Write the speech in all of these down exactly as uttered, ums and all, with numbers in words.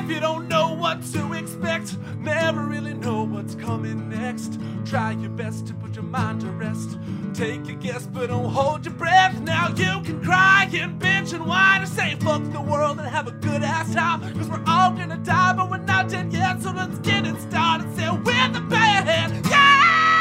life, you don't know what to expect. Never really know what's coming next. Try your best to put your mind to rest. Take a guess, but don't hold your breath. Now you can cry and bitch and whine and say fuck the world and have a good ass time. Cause we're all gonna die, but we're not dead yet. So let's get it started. Say we're the band. Yeah!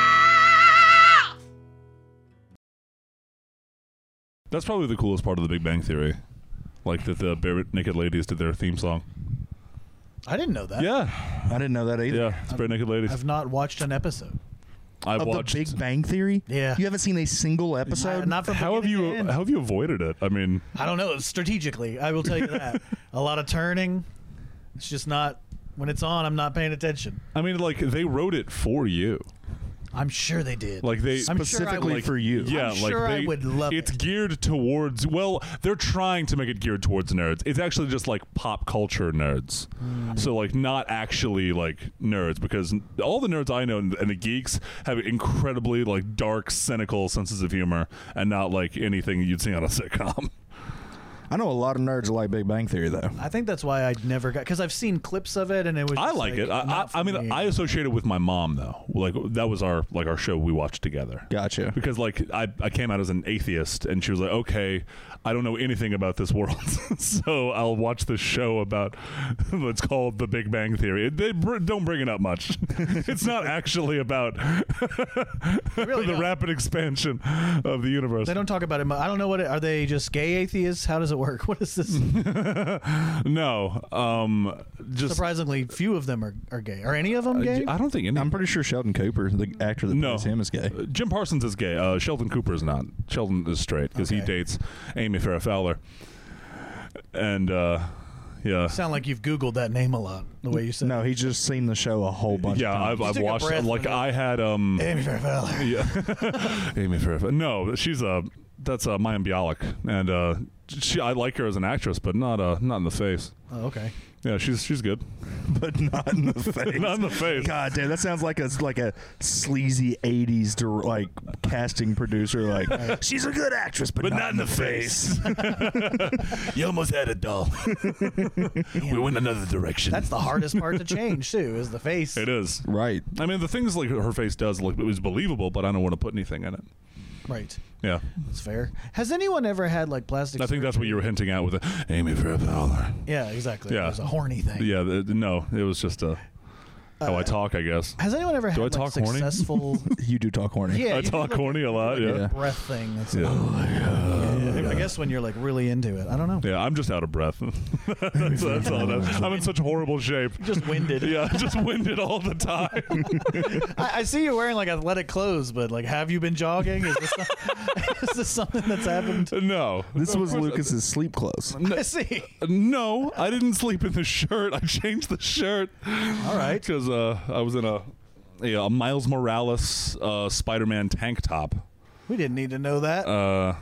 That's probably the coolest part of the Big Bang Theory. Like that the Bare Naked Ladies did their theme song. I didn't know that. Yeah. I didn't know that either. Yeah, it's Bare Naked Ladies. I've not watched an episode. I of watched the Big Bang Theory? Yeah. You haven't seen a single episode? Not from How have beginning you to end. how have you avoided it? I mean, I don't know. Strategically, I will tell you that. A lot of turning. It's just not, when it's on, I'm not paying attention. I mean, like they wrote it for you. I'm sure they did. Like they I'm sure I specifically would- for you. Yeah, I'm like sure I they, would love it's it. geared towards. Well, they're trying to make it geared towards nerds. It's actually just like pop culture nerds. Mm. So like not actually like nerds, because all the nerds I know and the geeks have incredibly like dark, cynical senses of humor, and not like anything you'd see on a sitcom. I know a lot of nerds that like Big Bang Theory, though. I think that's why I never got, because I've seen clips of it and it was. I just like it. I, I, not for I mean, me. I associate it with my mom though. Like that was our like our show we watched together. Gotcha. Because like I, I came out as an atheist, and she was like, okay, I don't know anything about this world, so I'll watch this show about what's called The Big Bang Theory. They br- don't bring it up much. It's not actually about really the don't. rapid expansion of the universe. They don't talk about it. mu- I don't know what. It, are they just gay atheists? How does it work? What is this? No, um, just Surprisingly, few of them are, are gay. Are any of them gay? I don't think any. I'm pretty sure Sheldon Cooper, the actor that No. plays him, is gay. Uh, Jim Parsons is gay. Uh, Sheldon Cooper is not. Sheldon is straight because he Okay. dates Amy Farrah Fowler. And uh, yeah, Sound like you've Googled that name a lot. The way you said. No, he's just seen the show a whole bunch yeah, of I've, times. I've took a watched. breath Like when I had um, Amy Farrah Fowler. yeah, Amy Farrah. Fowler. No, she's a that's uh, Mayim Bialik, and uh, she I like her as an actress, but not uh, not in the face. Oh, okay. Yeah, she's she's good. but not in the face. Not in the face. God damn, that sounds like a like a sleazy eighties dir- like casting producer. Like she's a good actress, but, not, in the face. You almost had it, doll. We went another direction. That's the hardest part to change too. Is the face. It is. Right. I mean, the things like her face does look it was believable, but I don't want to put anything in it. Right. Yeah, That's fair. Has anyone ever had like plastic? I think that's what surgery? you were hinting at with the Amy Farrah Fowler. Yeah, exactly. Yeah. It was a horny thing. Yeah, the, no, it was just a how I talk, I guess. Has anyone ever had I like, talk horny? successful? You do talk horny. Yeah, I you do talk like horny a lot. a Yeah. breath thing. That's Yeah. yeah. I guess when you're like really into it, I don't know. Yeah, I'm just out of breath. that's, that's all. That, I'm in such horrible shape. Just winded. Yeah, just winded all the time. I, I see you're wearing like athletic clothes, but like, have you been jogging? Is this, is this something that's happened? No, This Of was course- Lucas's sleep clothes. I see. No, I didn't sleep in the shirt. I changed the shirt. All right. Because uh, I was in a, a, a Miles Morales uh, Spider-Man tank top. We didn't need to know that. Uh,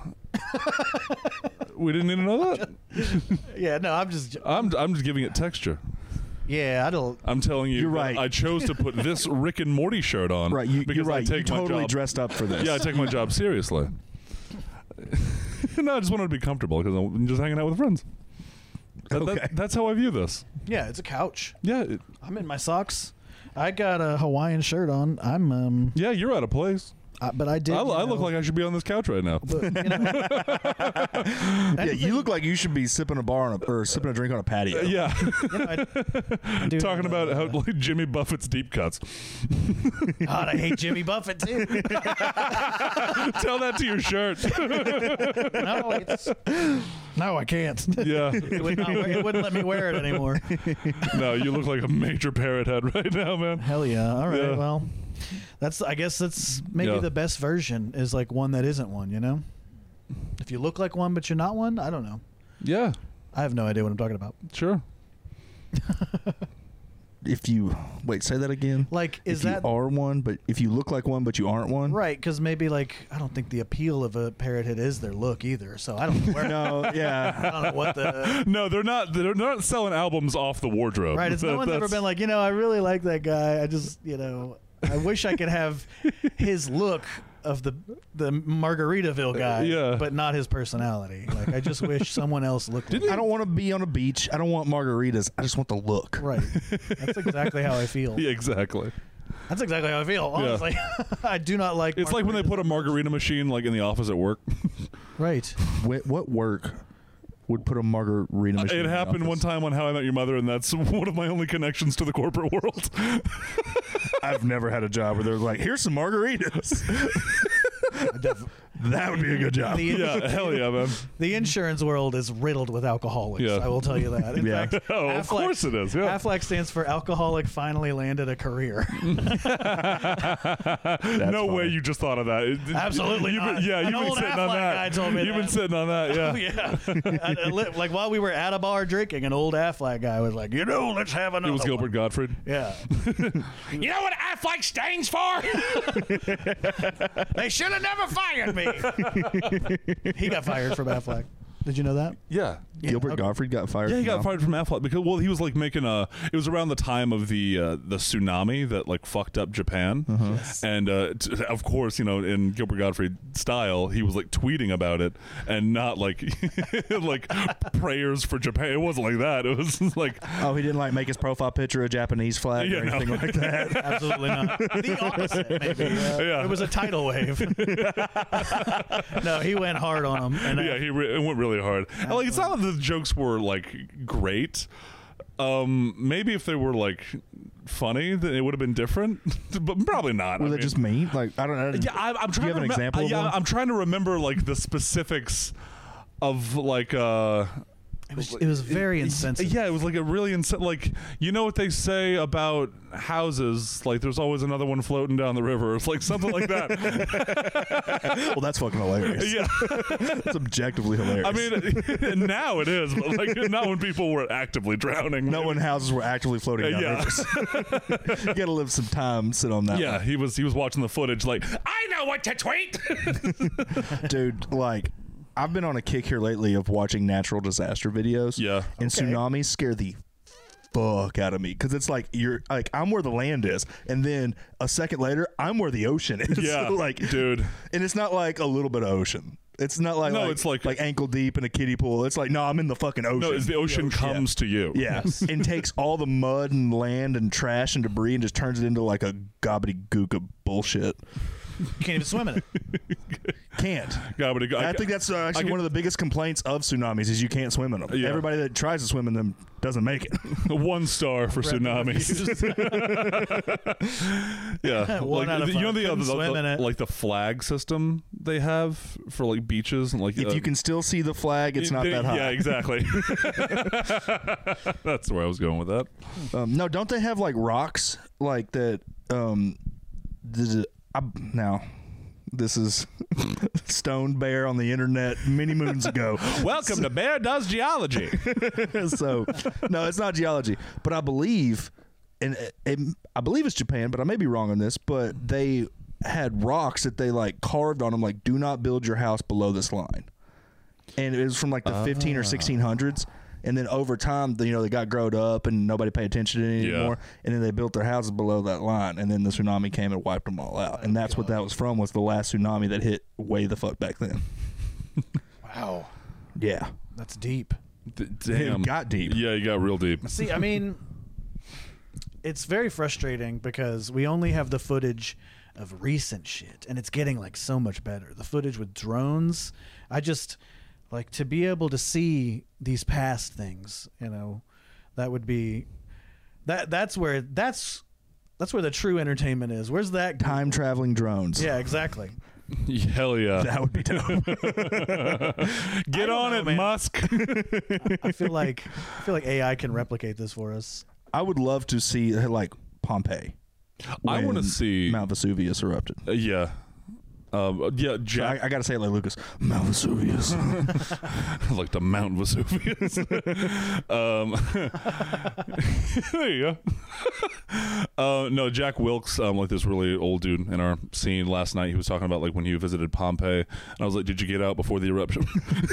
we didn't need to know that. yeah, no, I'm just. I'm I'm just giving it texture. Yeah, I don't. I'm telling you, You're that right. I chose to put this Rick and Morty shirt on. Right, you, because you're right. I take You my totally job, dressed up for this. Yeah, I take my job seriously. No, I just wanted to be comfortable because I'm just hanging out with friends. That, that- Okay. that's how I view this. Yeah, it's a couch. Yeah, it, I'm in my socks. I got a Hawaiian shirt on. I'm um, yeah, you're out of place. I, but I did. I, you I look know, like I should be on this couch right now. but, you know, Yeah, you look like you should be sipping a bar on a, or sipping a drink on a patio. Yeah, you know, I, I do, talking about uh, how like Jimmy Buffett's deep cuts. God, I hate Jimmy Buffett too. Tell that to your shirt. no, it's, no, I can't. Yeah, It, would not, it wouldn't let me wear it anymore. no, you look like a major parrot head right now, man. Hell yeah! All right, Yeah. well, that's. I guess that's maybe Yeah. the best version is like one that isn't one. You know, if you look like one but you're not one, I don't know. Yeah, I have no idea what I'm talking about. sure. If you wait, say that again. Like, is if that you are one, but if you look like one, but you aren't one. right? Because maybe like I don't think the appeal of a parrot head is their look either. So I don't know where. No, yeah. I don't know what the. No, they're not. They're not selling albums off the wardrobe. Right, it's no That- one's ever that's- been like, you know, I really like that guy. I just, you know, I wish I could have his look of the the Margaritaville guy, yeah. but not his personality. Like, I just wish someone else looked like I don't want to be on a beach. I don't want margaritas. I just want the look. Right. That's exactly how I feel. Yeah, exactly. That's exactly how I feel, honestly. Yeah. I do not like It's like when they put a margarita machine like in the office at work. Right. What, what work would put a margarita machine It in the happened one office? time on How I Met Your Mother, and that's one of my only connections to the corporate world. I've never had a job where they're like, here's some margaritas. That would be a good job. The, Yeah, hell yeah, man. the insurance world is riddled with alcoholics. Yeah. I will tell you that. In Yeah. fact, Oh, of course it is, yeah. Aflac stands for Alcoholic Finally Landed a Career. No way funny. you just thought of that. It- it- Absolutely you've been- not. Yeah, An you've been old sitting on Aflac that. guy told me You've been that. sitting on that, yeah. Oh, yeah. I- I li- like while we were at a bar drinking, an old Aflac guy was like, you know, let's have another It was Gilbert one. Gottfried. Yeah. You know what Aflac stands for? They should have never fired me. He got fired from Aflac. Did you know that? Yeah. Gilbert okay. Gottfried got fired. Yeah, he from got Alpha. fired from Aflac because well, he was like making a. It was around the time of the uh, the tsunami that like fucked up Japan, and uh, t- of course, you know, in Gilbert Gottfried style, he was like tweeting about it and not like like prayers for Japan. It wasn't like that. It was like Oh, he didn't like make his profile picture a Japanese flag Yeah, or no. anything like that. Absolutely not. The opposite, maybe. Uh, Yeah. It was a tidal wave. No, he went hard on him. And yeah, he re- it went really hard. And, like it's not that the jokes were like great. Um, maybe if they were like funny, then it would have been different. But probably not. Were I they mean- just mean? Like, I don't know. Yeah, I, I'm trying Do you have to an remem- example uh, of yeah, one? I'm trying to remember like the specifics of like uh It was, it was very insensitive. yeah, it was like a really ins- like you know what they say about houses, like there's always another one floating down the river. It's like something like that. Well, that's fucking hilarious. Yeah, That's objectively hilarious. I mean now it is, but like not when people were actively drowning. no one houses were actively floating down yeah. rivers. You got to live some time, sit on that. Yeah, one. he was he was watching the footage like I know what to tweet. Dude, like I've been on a kick here lately of watching natural disaster videos. Yeah. And Okay. tsunamis scare the fuck out of me because it's like you're like I'm where the land is, and then a second later I'm where the ocean is. yeah, like dude. and it's not like a little bit of ocean. It's not like No, like, it's like- like ankle deep in a kiddie pool. It's like no, I'm in the fucking ocean. No, it's the ocean comes to you. Yeah, and takes all the mud and land and trash and debris and just turns it into like a gobbledygook of bullshit. You can't even swim in it. Can't. Gobbledygook. I think that's uh, actually get- one of the biggest complaints of tsunamis is you can't swim in them. Yeah. Everybody that tries to swim in them doesn't make it. One star for tsunamis. Yeah, One like out of the- you know five. the, Couldn't the, the- swim in it. like the flag system they have for like beaches and like If uh, you can still see the flag, it's not they- that high. Yeah, exactly. That's where I was going with that. Um, no, don't they have like rocks like that? Um, the, I, now, this is Stone Bear on the internet many moons ago. Welcome to Bear Does Geology. So, no, it's not geology, but I believe, and it, it, I believe it's Japan, but I may be wrong on this. But they had rocks that they like carved on them, like "Do not build your house below this line," and it was from like the fifteen or sixteen hundreds. And then over time, you know, they got growed up and nobody paid attention to it Yeah. anymore. And then they built their houses below that line. And then the tsunami came and wiped them all out. And that's what that was from, was the last tsunami that hit way the fuck back then. Wow. Yeah. That's deep. D- damn, It got deep. Yeah, you got real deep. See, I mean, it's very frustrating because we only have the footage of recent shit, and it's getting like so much better. The footage with drones, I just like to be able to see these past things. You know, that would be that. That's where that's that's where the true entertainment is. Where's that Time traveling drones. Yeah, exactly. Hell yeah. That would be dope. Get don't on know, it, man. Musk. I feel like I feel like A I can replicate this for us. I would love to see like Pompeii. I want to when see. Mount Vesuvius erupted. Uh, yeah. Um, yeah, Jack. I, I got to say it like Lucas. Mount Vesuvius. like the Mount Vesuvius. um, there you go. Uh, no, Jack Wilkes, um, like this really old dude in our scene last night. He was talking about like when he visited Pompeii, and I was like, "Did you get out before the eruption?"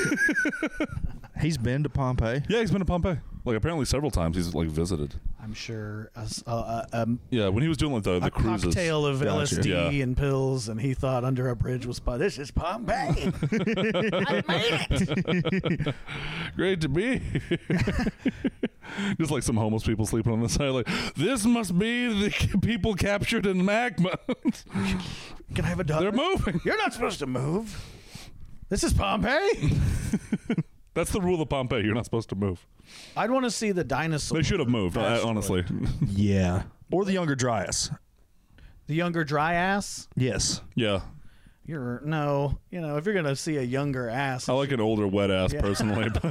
He's been to Pompeii. Yeah, he's been to Pompeii. Like apparently several times he's like visited. I'm sure a, s- uh, uh, um, Yeah, when he was doing like the, the a cruises. cocktail of Gotcha. L S D Yeah. and pills, and he thought under a bridge was Pompeii. This is Pompeii. I made it. Great to be. Just like some homeless people sleeping on the side. Like this must be the people captured in magma. Can I have a dog? They're moving. You're not supposed to move. This is Pompeii. That's the rule of Pompeii. You're not supposed to move. I'd want to see the dinosaur. They should have moved. I, honestly. Yeah. Or the younger Dryas. The younger dry ass. Yes. Yeah. You're no, you know, if you're gonna see a younger ass, I like an older wet ass Yeah. personally, but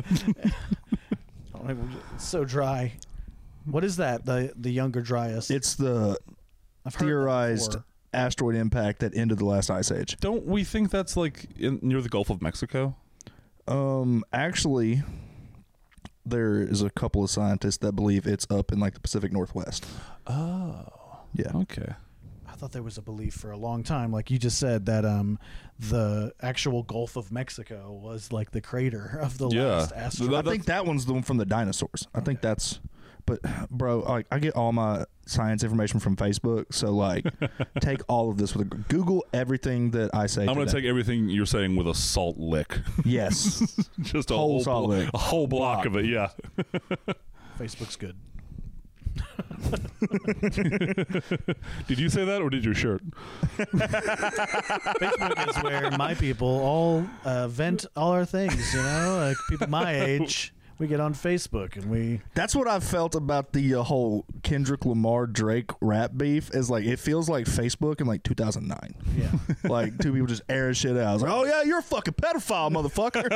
it's so dry. What is that? The the younger dryas. It's the I've heard that theorized before. asteroid impact that ended the last ice age. don't we think that's like in, near the Gulf of Mexico? Um, actually, there is a couple of scientists that believe it's up in like the Pacific Northwest. Oh. Yeah. Okay. I thought there was a belief for a long time, like you just said, that um the actual Gulf of Mexico was like the crater of the Yeah. last asteroid. I think that one's the one from the dinosaurs. I think that's. But bro, like I get all my science information from Facebook, so like take all of this with a Google everything that I say. I'm going to today. take everything you're saying with a salt lick. Yes. Just a Whole whole, salt blo- lick. a whole block Block. of it, yeah. Facebook's good. Did you say that or did your shirt? Facebook is where my people all uh, vent all our things. You know, like people my age, we get on Facebook and we. That's what I've felt about the uh, whole Kendrick Lamar Drake rap beef. Is like it feels like Facebook in like two thousand nine. Yeah. Like two people just airing shit out. I was like, oh yeah, you're a fucking pedophile, motherfucker.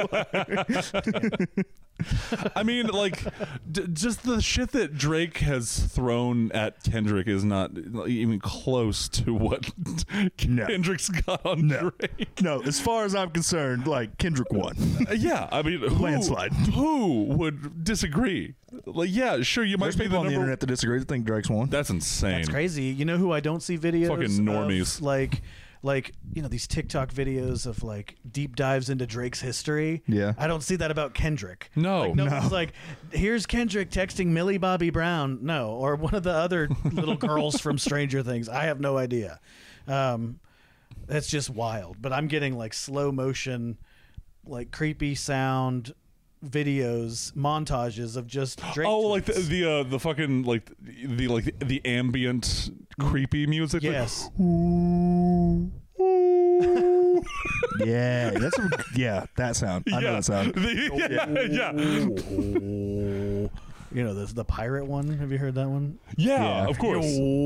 I mean, like, d- just the shit that Drake has thrown at Kendrick is not even close to what No. Kendrick's got on No. Drake. No, as far as I'm concerned, like Kendrick won. Uh, yeah, I mean, who, Landslide. who would disagree? Like, yeah, sure, you might There's be people the on the number. internet that disagree. That think Drake's won. That's insane. That's crazy. You know who I don't see videos Fucking normies. of, like like you know these TikTok videos of like deep dives into Drake's history. Yeah. I don't see that about Kendrick. No. like, no, one's like, here's Kendrick texting Millie Bobby Brown. No, or one of the other little girls from Stranger Things. I have no idea. Um, that's just wild. But I'm getting like slow motion, like creepy sound videos, montages of just Drake. Oh, like the tweets. the, uh, the fucking like the like the, the ambient creepy music. like, Yes. Yeah, that's a, yeah, that sound. I know that sound. The- yeah, yeah, You know the the pirate one. Have you heard that one? yeah, Yeah. of course.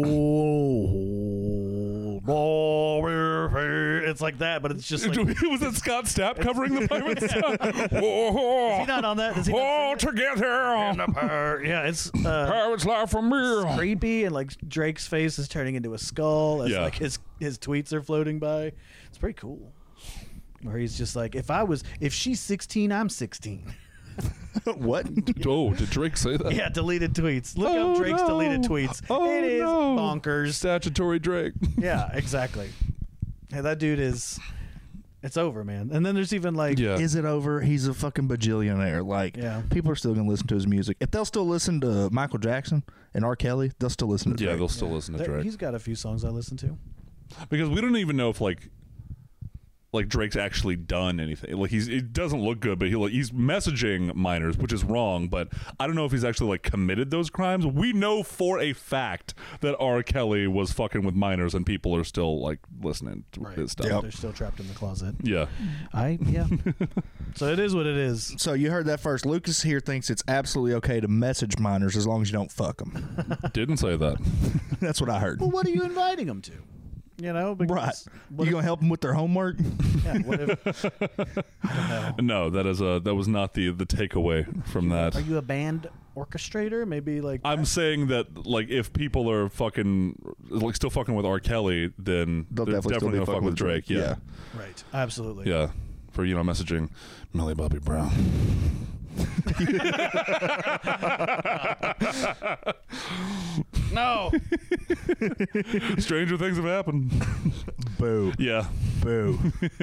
It's like that, but it's just like. Was it Scott Stapp covering the pirates? Is he not on that? Is he not All singing together, it? Pirate. Yeah, it's uh, pirates life from me. creepy, and like Drake's face is turning into a skull as Yeah. like his his tweets are floating by. It's pretty cool. Where he's just like, if I was, if she's sixteen, I'm sixteen. What? Oh, did Drake say that? Yeah, deleted tweets. Look Oh, up Drake's no. deleted tweets. Oh, it is no. bonkers. Statutory Drake. Yeah, exactly. Yeah, that dude is. It's over, man. And then there's even like. Yeah. Is it over? He's a fucking bajillionaire. Like, Yeah. people are still gonna listen to his music. If they'll still listen to Michael Jackson and R. Kelly, they'll still listen to Yeah, Drake. they'll still listen to there- Drake He's got a few songs I listen to. because we don't even know if like like Drake's actually done anything. Like he's it doesn't look good, but he like he's messaging minors, which is wrong. But I don't know if he's actually like committed those crimes. We know for a fact that R. Kelly was fucking with minors, and people are still like listening to Right. his stuff. Yep. They're still trapped in the closet. Yeah, I yeah. So it is what it is. So you heard that first. Lucas here thinks it's absolutely okay to message minors as long as you don't fuck them. didn't say that. That's what I heard. Well, what are you inviting them to? You know, because Right. what You if- gonna help them with their homework? yeah, what if, I don't know. No, that is a that was not the the takeaway from that. Are you a band orchestrator? Maybe like I'm saying that like if people are fucking like still fucking with R. Kelly, then They'll they're definitely still be gonna fuck fucking with with Drake. Drake. Yeah. right. Absolutely. yeah, for you know messaging Millie Bobby Brown. No. Stranger things have happened. Boo. Yeah. Boo.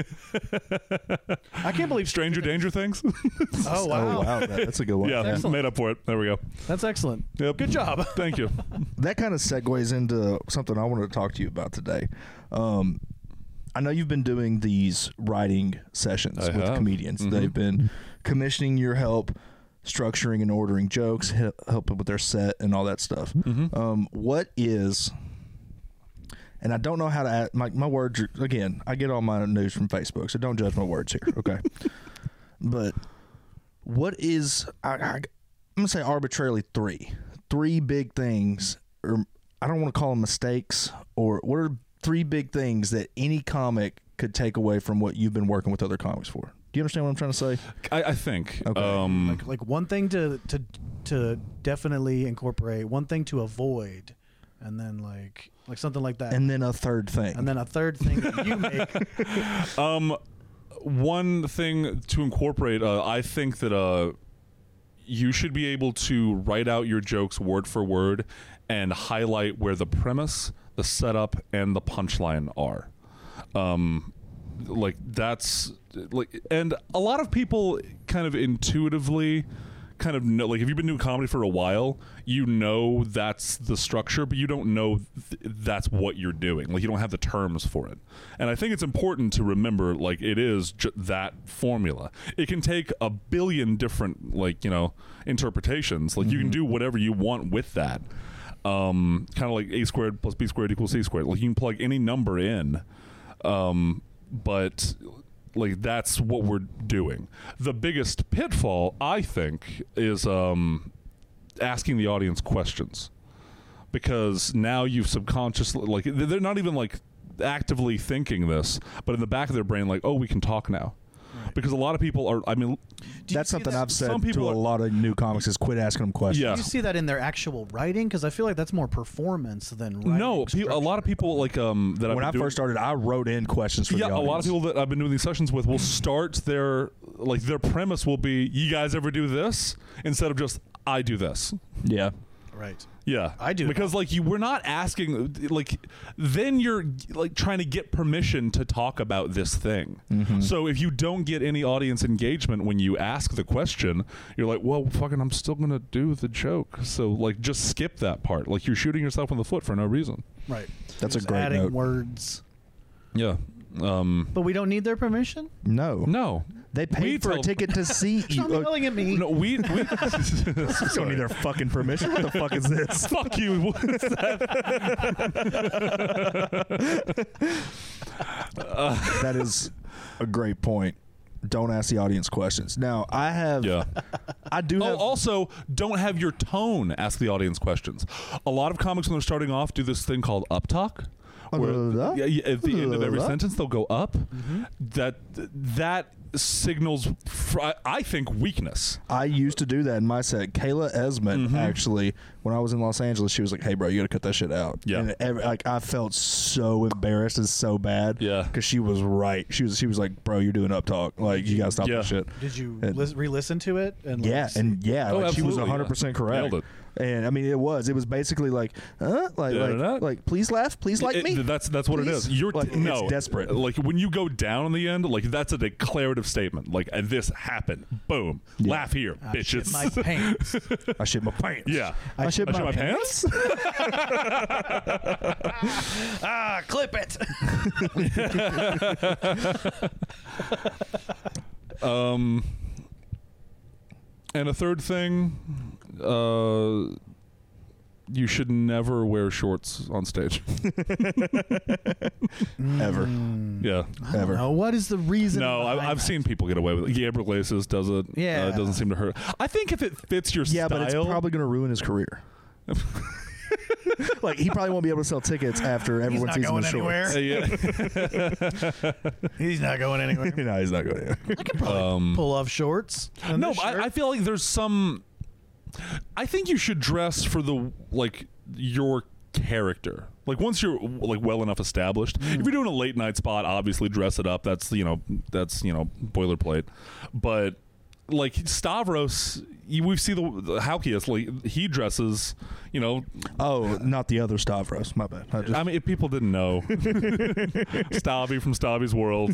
I can't believe Stranger danger things. Oh wow. Oh, wow. That- that's a good one. Yeah, Excellent. made up for it. There we go. That's excellent. Yep. Good job. Thank you. That kind of segues into something I wanted to talk to you about today. Um, I know you've been doing these writing sessions I with have. comedians. Mhm. They've been commissioning your help, structuring and ordering jokes, he- helping with their set and all that stuff. Mhm. Um, what is, and I don't know how to add, my, my words are, again, I get all my news from Facebook, so don't judge my words here, okay? But what is, I, I, I'm going to say arbitrarily three. Three big things, or I don't want to call them mistakes, or what are three big things that any comic could take away from what you've been working with other comics for? Do you understand what I'm trying to say? I, I think. Okay. Um, Like like one thing to to to definitely incorporate, one thing to avoid, and then like like something like that. And then a third thing. And then a third thing that you make. Um, one thing to incorporate, uh, I think that uh, you should be able to write out your jokes word for word and highlight where the premise, the setup, and the punchline are. Um, like that's like, and a lot of people kind of intuitively kind of know, like if you've been doing comedy for a while, you know that's the structure, but you don't know th- that's what you're doing. Like you don't have the terms for it. And I think it's important to remember, like it is ju- that formula. It can take a billion different, like, you know, interpretations. Like mm-hmm. you can do whatever you want with that. Um, kind of like a squared plus b squared equals c squared. Like you can plug any number in. Um, but like that's what we're doing. The biggest pitfall, I think, is um, asking the audience questions, because now you've subconsciously, like they're not even like actively thinking this, but in the back of their brain, like, oh, we can talk now. Right. Because a lot of people are, I mean, that's something that? I've said Some people to a are, lot of new comics is quit asking them questions. Yeah. Do you see that in their actual writing? Because I feel like that's more performance than writing. No, pe- a lot of people like um that when I've I been doing, first started, I wrote in questions for yeah, the a audience. lot of people that I've been doing these sessions with will start their like their premise will be, you guys ever do this, instead of just I do this. Yeah. Right. Yeah, I do. Because like you, we're not asking. Like then you're like trying to get permission to talk about this thing. Mm-hmm. So if you don't get any audience engagement when you ask the question, you're like, well, fucking, I'm still gonna do the joke. So like, just skip that part. Like you're shooting yourself in the foot for no reason. Right. That's a Just great adding note. words. Yeah. Um, But we don't need their permission? No. no, They paid We for a tell- ticket to see you. Stop yelling at me. no, we. we don't need their fucking permission. What the fuck is this? Fuck you. What is that? uh, That is a great point. Don't ask the audience questions. Now, I have. yeah. I do Oh, have. also, don't have your tone ask the audience questions. A lot of comics, when they're starting off, do this thing called up talk. Where, yeah, yeah, at the end of every sentence, they'll go up. Mm-hmm. That that signals, fr- I, I think, weakness. I used to do that in my set. Kayla Esmond, Mm-hmm. actually, when I was in Los Angeles, she was like, "Hey, bro, you got to cut that shit out." Yeah. And every, like I felt so embarrassed and so bad. Yeah. Because she was right. She was. She was like, "Bro, you're doing up talk. Like you got to stop Yeah. that shit." Did you And- lis- re-listen to it? And Yeah, like, and yeah, Oh, like she was absolutely, one hundred percent yeah. correct. Nailed it. And I mean, it was. It was basically like, uh, like, Da-da-da. like, like, please laugh, please like It- me. That's that's what Please? it is. You're Like, it's no desperate. Like when you go down in the end, like that's a declarative statement. Like and this happened. Boom. Yeah. Laugh here, I bitches. shit my pants. I shit my pants. yeah. I, shit, I my, shit my pants. Ah, clip it. Um, and a third thing, uh, you should never wear shorts on stage. Ever. Yeah. I don't Ever. know. What is the reason? No, I, behind I've that? seen people get away with it. Gabriel Iglesias does it. Yeah. Uh, it doesn't seem to hurt. I think if it fits your Yeah, style. but it's probably going to ruin his career. Like he probably won't be able to sell tickets after everyone not sees him in going shorts. anywhere. Uh, yeah. He's not going anywhere. no, he's not going to. I could probably Um, pull off shorts. and No, this but I, shirt. I feel like there's some. I think you should dress for the like your character. Like once you're like well enough established, Mm. if you're doing a late night spot, obviously dress it up. That's you know that's you know boilerplate. But like Stavros, you, we see the, the Halkias, like he dresses, you know. Oh, not the other Stavros. My bad. I, just, I mean, if people didn't know, Stabby from Stabby's World.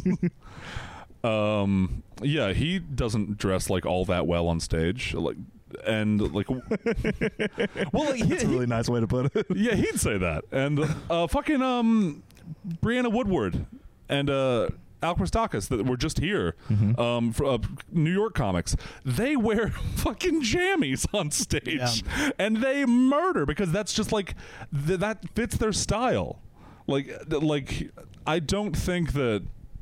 um, yeah, he doesn't dress like all that well on stage, like, and like, well, like, that's he, a really nice way to put it. yeah, he'd say that, and uh, fucking um, Brianna Woodward and uh. Al Christakis that were just here Mm-hmm. um, for uh, New York comics. They wear fucking jammies on stage, Yeah. and they murder because that's just like th- that fits their style. Like, th- like I don't think that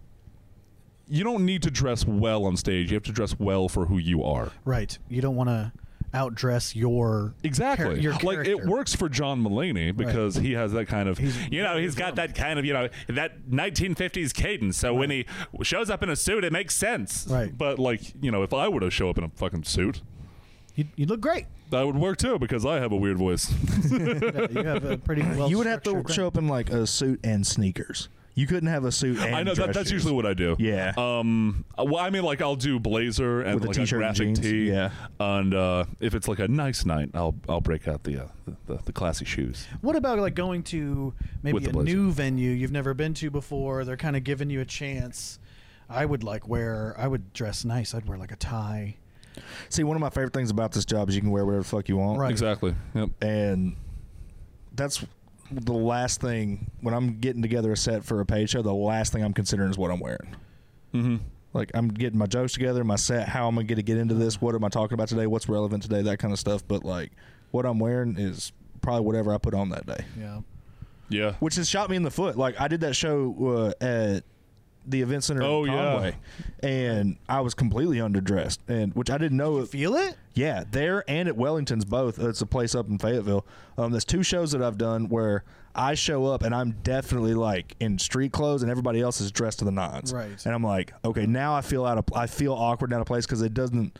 you don't need to dress well on stage. You have to dress well for who you are. Right. You don't want to outdress your Exactly. char- your like it character. works for John Mulaney because he has that kind of, He's you know, he's got that kind of, you know, that nineteen fifties cadence. So when he shows up in a suit, it makes sense. Right. But like, you know, if I were to show up in a fucking suit, You, you look great. that would work too because I have a weird voice. Yeah, you have a pretty well. You would have to structured show up in like a suit and sneakers. You couldn't have a suit and I know that, dress that's shoes. usually what I do. Yeah. Um. Well, I mean, like I'll do blazer and With a like t-shirt a and graphic jeans. tee. Yeah. And uh, if it's like a nice night, I'll I'll break out the uh, the, the, the classy shoes. What about like going to maybe With the a blazer. new venue you've never been to before? They're kind of giving you a chance. I would like wear. I would dress nice. I'd wear like a tie. See, one of my favorite things about this job is you can wear whatever the fuck you want. Right. Exactly. Yep. And that's the last thing when I'm getting together a set for a paid show. The last thing I'm considering is what I'm wearing. Mm-hmm. Like I'm getting my jokes together, my set, how I'm gonna get into this, what am I talking about today, what's relevant today, that kind of stuff. But like, what I'm wearing is probably whatever I put on that day, Yeah. Yeah. which has shot me in the foot. Like I did that show uh, at the event center Oh, in yeah. Conway, and I was completely underdressed, and which I didn't know. Feel it? Yeah, there and at Wellington's both. It's a place up in Fayetteville. Um, there's two shows that I've done where I show up and I'm definitely like in street clothes and everybody else is dressed to the nines. Right. And I'm like, okay, now I feel out of I feel awkward and out of place because it doesn't.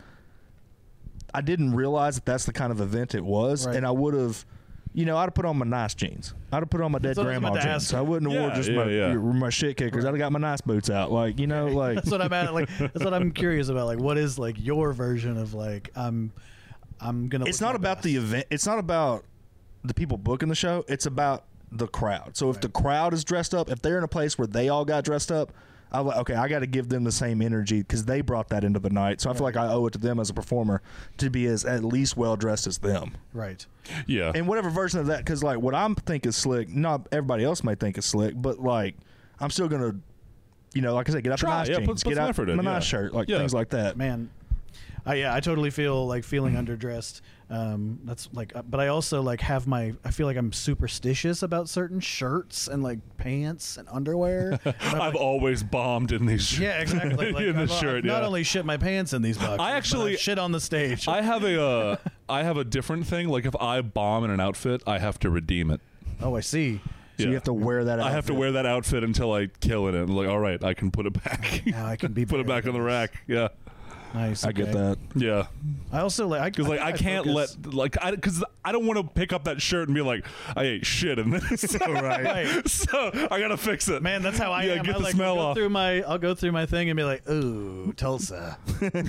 I didn't realize that that's the kind of event it was, Right. and I would have. You know, I'd have put on my nice jeans. I'd have put on my dead That's what I was grandma about to jeans. ask. I wouldn't have Yeah, wore just yeah, my yeah. my shit kickers. I'd have got my nice boots out. Like, you know, like That's what I'm at. Like that's what I'm curious about. Like, what is like your version of like I'm, I'm gonna. it's look not my about best. the event. It's not about the people booking the show. It's about the crowd. So if the crowd is dressed up, if they're in a place where they all got dressed up, I'm like, okay, I got to give them the same energy because they brought that into the night. So I feel like I owe it to them as a performer to be as at least well dressed as them. Right. Yeah. And whatever version of that, because like what I'm think is slick, not everybody else may think is slick, but like I'm still gonna, you know, like I said, get out Try, the nice yeah, put- jeans, put get some out effort in, my yeah. nice shirt, like Yeah. things like that. Man, I yeah, I totally feel like feeling underdressed. Um, that's like, uh, but I also like have my. I feel like I'm superstitious about certain shirts and like pants and underwear. And I'm I've like, always bombed in these. sh- yeah, exactly. Like, in the I've, I've shirt. not yeah. only shit my pants in these boxes, I actually- but I shit on the stage. I have a uh, I have a different thing. Like if I bomb in an outfit, I have to redeem it. oh, I see. So Yeah. you have to wear that. I have to outfit. wear that outfit until I kill it. And like, all right, I can put it back. Now I can be put it better back on the than this. rack. Yeah, Nice. I get okay. that. yeah. I also like Because like I, can't focus- let like I because I don't want to pick up that shirt and be like I ate shit in this. Right. Right. So I gotta fix it. Man, that's how I Yeah, am. get I the like smell will go off. through my. I'll go through my thing and be like, "Ooh, Tulsa." and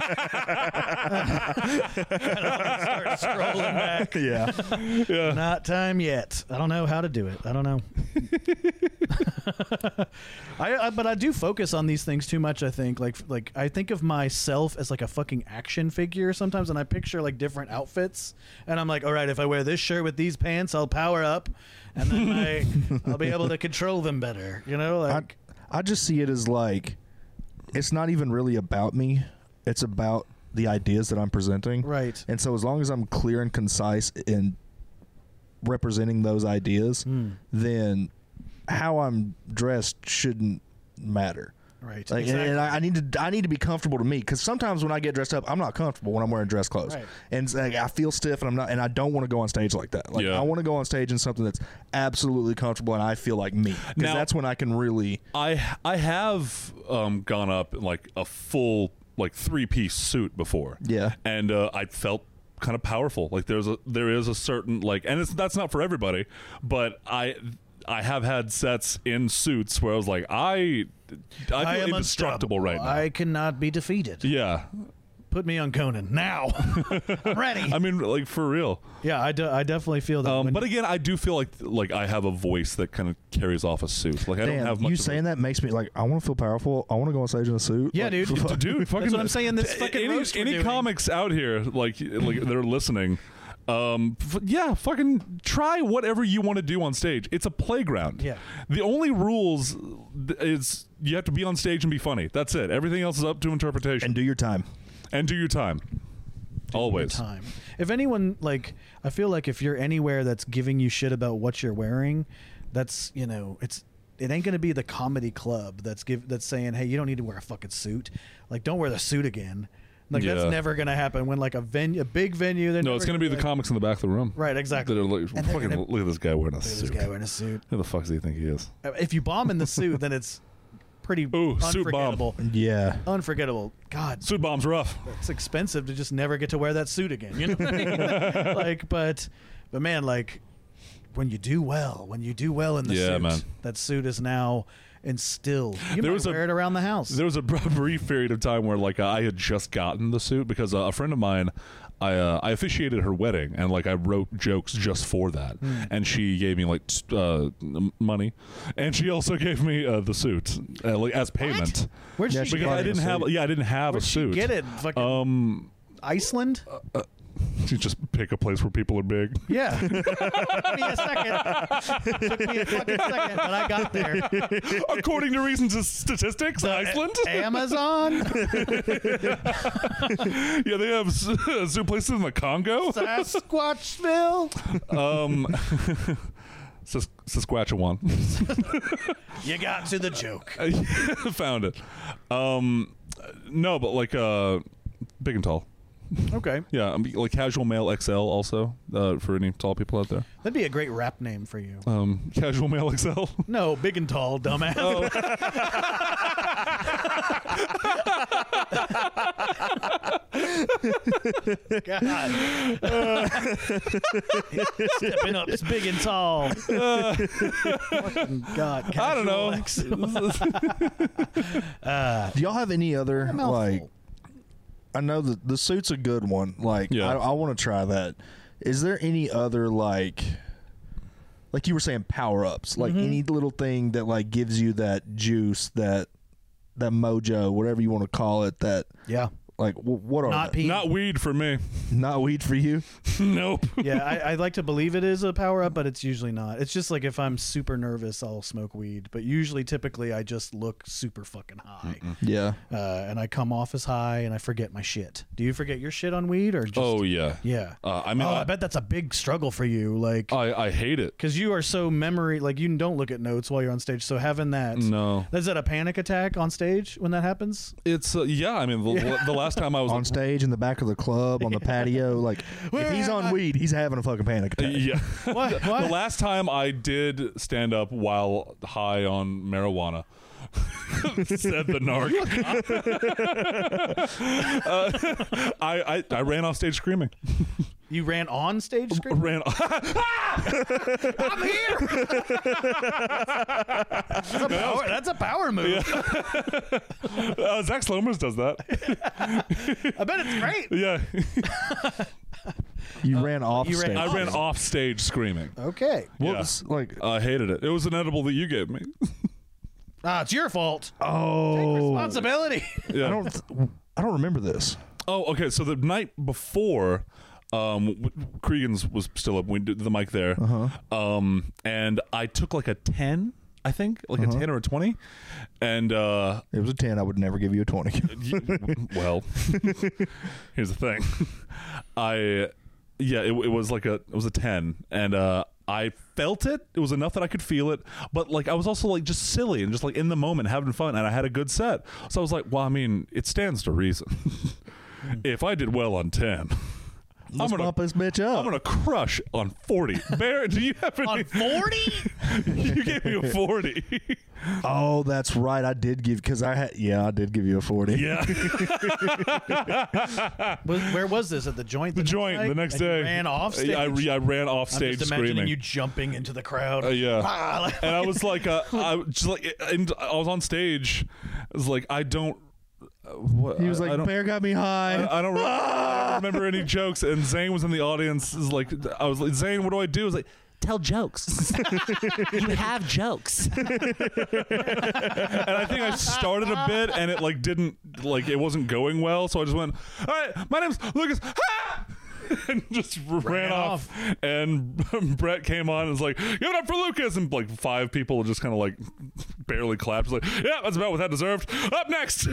I'll start scrolling back. Yeah. Yeah. Not time yet. I don't know how to do it. I don't know. I, I but I do focus on these things too much. I think like like I think of myself as like a fucking action figure sometimes, and I picture like different outfits, and I'm like, all right, if I wear this shirt with these pants, I'll power up, and then my, I'll be able to control them better. You know, I, like I just see it as like it's not even really about me. It's about the ideas that I'm presenting. right. And so as long as I'm clear and concise in representing those ideas, Mm, then how I'm dressed shouldn't matter. right. Like, exactly. and I, I need to I need to be comfortable to me because sometimes when I get dressed up, I'm not comfortable when I'm wearing dress clothes, Right. and it's like, I feel stiff and I'm not, and I don't want to go on stage like that. Like Yeah. I want to go on stage in something that's absolutely comfortable and I feel like me because Now- that's when I can really. I I have um, gone up in like a full like three piece suit before. Yeah. and uh, I felt kind of powerful. Like there's a there is a certain like, and it's that's not for everybody, but I I have had sets in suits where I was like, I, I feel am indestructible right now. I cannot be defeated. yeah. Put me on Conan now. I'm ready. I mean, like, for real. yeah, I, do, I definitely feel that. Um, when- but again, I do feel like like I have a voice that kind of carries off a suit. Like I don't Damn, have much. you of saying a, that makes me like I want to feel powerful. I want to go on stage in a suit. Yeah, Like, dude. fuck. dude, fucking. That's what I'm saying, this fucking any, roast we're any doing. comics out here, like like they're listening. Um, f- yeah, fucking try whatever you want to do on stage. It's a playground. Yeah. The only rules th- is you have to be on stage and be funny. That's it. Everything else is up to interpretation. and do your time. And do your time. Always. time. If anyone like, I feel like if you're anywhere that's giving you shit about what you're wearing, that's you know, it's it ain't gonna be the comedy club that's give that's saying, hey, you don't need to wear a fucking suit. Like, don't wear the suit again. Like Yeah. that's never gonna happen. When like a venue, a big venue, they're No, never it's gonna be the like, comics in the back of the room. right, exactly. That are like, And they're fucking gonna- look at this guy wearing a Look at suit. this guy wearing a suit. Who the fuck does he think he is? If you bomb in the suit, then it's pretty Ooh, suit bomb. unforgettable. Yeah. Unforgettable. God, Suit bomb's rough. it's expensive to just never get to wear that suit again. You know what I mean? Like, but, but man, like, when you do well, when you do well in the Yeah, suit, man. that suit is now instilled. You There might was a- wear it around the house. There was a br- brief period of time where like I had just gotten the suit because uh, a friend of mine, I uh, I officiated her wedding and like I wrote jokes just for that, Hmm. and she gave me like t- uh, m- money, and she also gave me uh, the suit uh, like as payment Where'd Yeah, she she get because I it? didn't a have suit. yeah I didn't have Where'd a she suit. get it? Fucking Um, Iceland? you just pick a place where people are big. Yeah. Took me a second. Took me a fucking second, but I got there. According to recent s- statistics, Iceland. Amazon? Yeah, they have s- suit places in the Congo. Sasquatchville? Um, Sas- Saskatchewan. You got to the joke. I found it. Um, no, but like uh, big and tall. Okay. Yeah, um, like casual male X L also uh, for any tall people out there. That'd be a great rap name for you. Um, casual male X L. No, big and tall, dumbass. Oh. God. Stepping up, it's big and tall. Fucking God. I don't know. casual X. Do y'all have any other A mouthful. like? I know the the suit's a good one. Like, Yeah. I, I want to try that. Is there any other like, like you were saying, power ups? Like Mm-hmm. any little thing that like gives you that juice, that that mojo, whatever you want to call it. That Yeah. like, w- what are Not they? pee. Not weed for me. Not weed for you? Nope. Yeah, I, I'd like to believe it is a power up, but it's usually not. It's just like if I'm super nervous, I'll smoke weed. But usually, typically, I just look super fucking high, Yeah. uh, and I come off as high, and I forget my shit. Do you forget your shit on weed, or just? Oh yeah. yeah. Uh, I mean, oh, I, I, bet that's a big struggle for you, like I I hate it. because you are so memory, like you don't look at notes while you're on stage. So having that, No, is that a panic attack on stage when that happens? it's uh, yeah. I mean, the, the last time I was On stage in the back of the club on the patio, like if he's on weed, he's having a fucking panic attack. Yeah. What? The What? last time I did stand up while high on marijuana, said the narc. uh, I, I I ran off stage screaming. You ran on stage screaming? Ran. I'm here. that's, a power, that's a power move. uh, Zach Slomers does that. I bet it's great. Yeah, You ran off you ran stage. I ran off stage screaming. Okay. What Yeah. was like? I hated it. It was an edible that you gave me. Ah, it's your fault. Oh, Responsibility. Yeah. I don't. I don't remember this. Oh, okay. So the night before, um, w- Cregan's was still up. We did the mic there, Uh-huh. um, and I took like a ten, I think, like a ten or a twenty, and uh, It was a ten. I would never give you a twenty. y- well, here's the thing, I, yeah, it, it was like a it was a ten, and uh, I felt it. It was enough that I could feel it, but like I was also like just silly and just like in the moment having fun, and I had a good set. So I was like, well, I mean, it stands to reason. If I did well on ten, I'm Let's gonna pump this bitch up. I'm gonna crush on forty. Bear, do you have any? On forty? You gave me a forty. Oh, that's right. I did give because I had. Yeah, I did give you a forty. Yeah. Was, where was this at the joint? The joint night? the next And you day. ran off stage. Yeah, I, yeah, I ran off I'm stage just imagining screaming. you jumping into the crowd. Uh, yeah. Ah, like- And I was like, uh, I just like, and I was on stage. I was like, I don't. Uh, what, He was I- I like, don't- "Bear got me high." I, I don't. Re- I don't remember any jokes. And Zane was in the audience. Is like, I was like, Zane, what do I do? I was like, tell jokes. You have jokes. And I think I started a bit, and it like didn't like it wasn't going well. So I just went, all right, my name's Lucas. Ah! And just ran, off. off. And Brett came on and was like, give it up for Lucas. And like five people just kind of like barely clapped. Like, yeah, that's about what that deserved. Up next.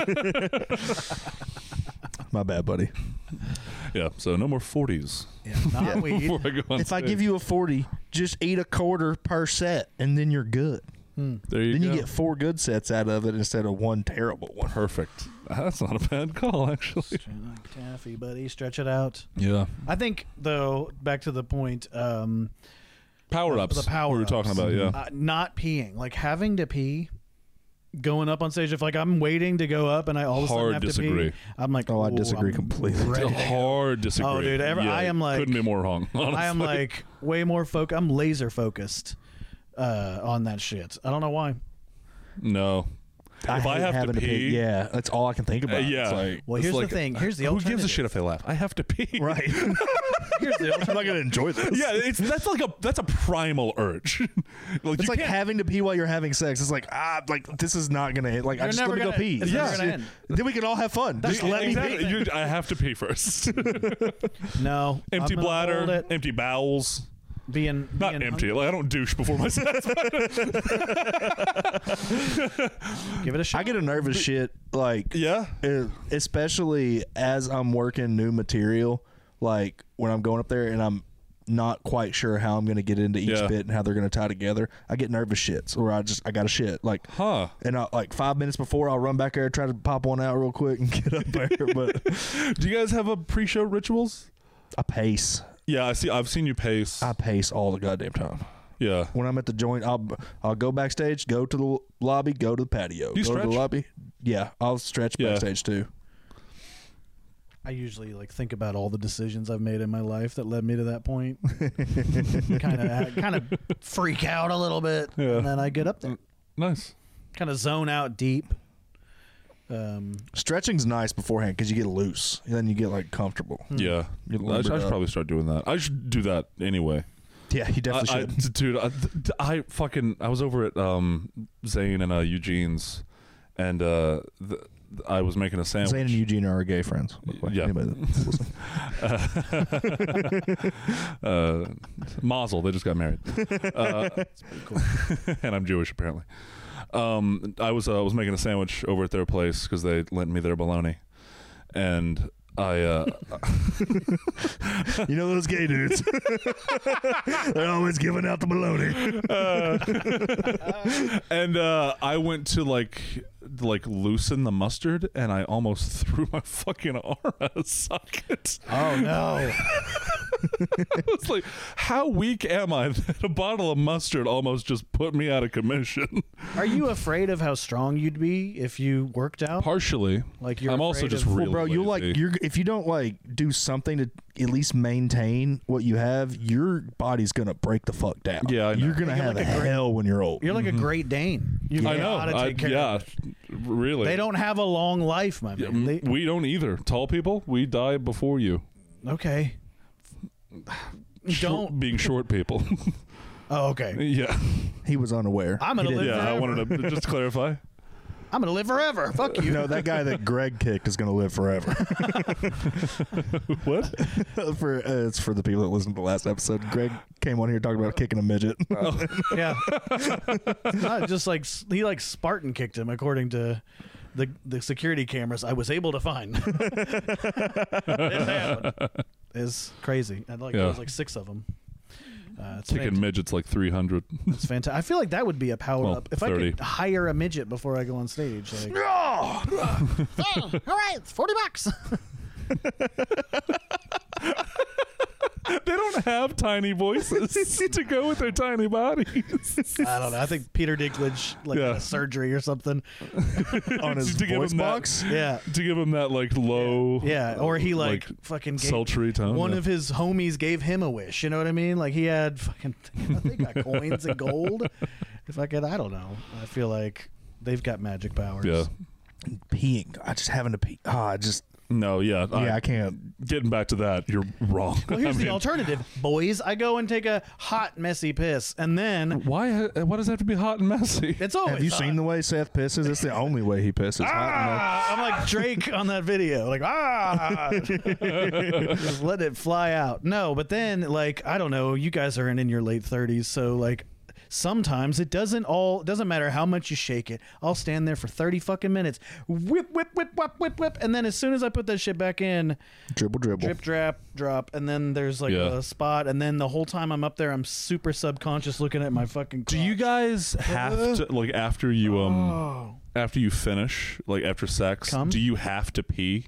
My bad, buddy. Yeah, so no more forties. yeah, not weed. Before I go on If I stage. give you a forty, just eat a quarter per set, and then you're good. there you Then go. you get four good sets out of it instead of one terrible one. Perfect. That's not a bad call, actually. Like taffy, buddy. Stretch it out. Yeah. I think, though, back to the point. Um, Power ups. The power we were talking about, yeah. uh, not peeing, like having to pee, going up on stage. If like I'm waiting to go up and I all of a sudden Hard have disagree. to pee, I'm like, Oh, I "Ooh, disagree I'm completely. ready to go." Hard disagree. Oh, dude, ever- Yeah, I am like- couldn't be more wrong. Honestly. I am like way more focused. I'm laser focused uh, on that shit. I don't know why. no. If I hate have to having pee- yeah, that's all I can think Uh, about. yeah. It's like, Well, It's here's like, the thing. Here's the Who alternative. gives a shit if they laugh? I have to pee. right. Here's the I'm not gonna enjoy this. Yeah, it's that's like a that's a primal urge. like It's you like can't- having to pee while you're having sex. It's like ah, like this is not gonna hit. Like I You're just never let me go gonna- pee. it's never gonna end. Then we can all have fun. Just let me exactly. pee. You- I have to pee first. No. Empty I'm gonna hold bladder, it. empty bowels. Being Not being empty. Like I don't douche before my sex. Give it a shot. I get a nervous shit like yeah. uh, especially as I'm working new material. Like when I'm going up there and I'm not quite sure how I'm going to get into each Yeah. bit and how they're going to tie together. I get nervous shits, or I just I got to shit like. Huh. And I, like five minutes before, I'll run back there, try to pop one out real quick, and get up there. But Do you guys have a pre-show rituals? I pace. Yeah, I see. I've seen you pace. I pace all the goddamn time. yeah. When I'm at the joint, I'll I'll go backstage, go to the lobby, go to the patio, Do you go to stretch? the lobby. Yeah, I'll stretch Yeah. backstage too. I usually like think about all the decisions I've made in my life that led me to that point. Kind of, kind of freak out a little bit, Yeah. and then I get up there, Nice. kind of zone out deep. Um, Stretching's nice beforehand because you get loose, and then you get like comfortable. Yeah. Get I should, I lumbered should up. probably start doing that. I should do that anyway. Yeah, you definitely I, I, should. dude, I, th- I fucking I was over at um Zane and uh, Eugene's, and uh, th- I was making a sandwich. Zane and Eugene are our gay friends. by the way. Yeah. Anybody that's listening. uh, Mazel, they just got married, uh, and I'm Jewish apparently. Um, I was uh, was making a sandwich over at their place because they lent me their bologna, and I uh, You know those gay dudes. They're always giving out the bologna. and uh, I went to like like loosen the mustard, and I almost threw my fucking arm out of socket. oh no! I was like, how weak am I that a bottle of mustard almost just put me out of commission? Are you afraid of how strong you'd be if you worked out? Partially. Like you're I'm also afraid just of- really Well, bro, you'll like lazy. you're if you don't like do something to at least maintain what you have, your body's gonna break the fuck down. Yeah, I know. you're gonna You're have like a a great- hell when you're old. You're like a Great Dane. You I know. How to I, take care yeah, of it. really. They don't have a long life, my Yeah, man. They, we don't either. Tall people, we die before you. okay. Short- Don't. being short people. Oh, okay. yeah, He was unaware. I'm gonna He live didn't- yeah. I forever. wanted to just clarify. I'm gonna live forever. Fuck you. No, that guy that Greg kicked is gonna live forever. What? for uh, it's for the people that listened to the last episode. Greg came on here talking about kicking a midget. Yeah. Not just like he like Spartan kicked him according to the the security cameras I was able to find. It happened. It's crazy. And like Yeah. there was like six of them. Uh, it's Kicking fant- midgets like three hundred. it's fantastic. I feel like that would be a power Well, up if thirty. I could hire a midget before I go on stage. Like, Oh! oh, all right, it's forty bucks. They don't have tiny voices to go with their tiny bodies. I don't know. I think Peter Dinklage like Yeah. had a surgery or something. On his To give voice him that- box. Yeah. To give him that like low, Yeah, or he like, like, fucking gave, sultry tone. one yeah. of his homies gave him a wish. You know what I mean? Like he had fucking they got coins and gold. If I could, I don't know. I feel like they've got magic powers. Yeah. Peeing. I just having to pee. Ah, I just No, yeah. yeah, I can't. Getting back to that, you're wrong. Well, here's I the mean, alternative, boys. I go and take a hot, messy piss, and then Why? ha- Why does it have to be hot and messy? it's always Have you hot. seen the way Seth pisses? It's the only way he pisses. Hot Ah, I'm like Drake on that video, like ah, just let it fly out. No, but then like I don't know. You guys are in, in your late thirties, so like sometimes it doesn't all it doesn't matter how much you shake it. I'll stand there for thirty fucking minutes, whip, whip, whip, whip, whip, whip, and then as soon as I put that shit back in, enough. Dribble, dribble. drip, drop, drop, and then there's like Yeah. a spot, and then the whole time I'm up there, I'm super subconscious looking at my fucking. Do you crotch. guys have to like after you um Oh after you finish like after sex? Come? Do you have to pee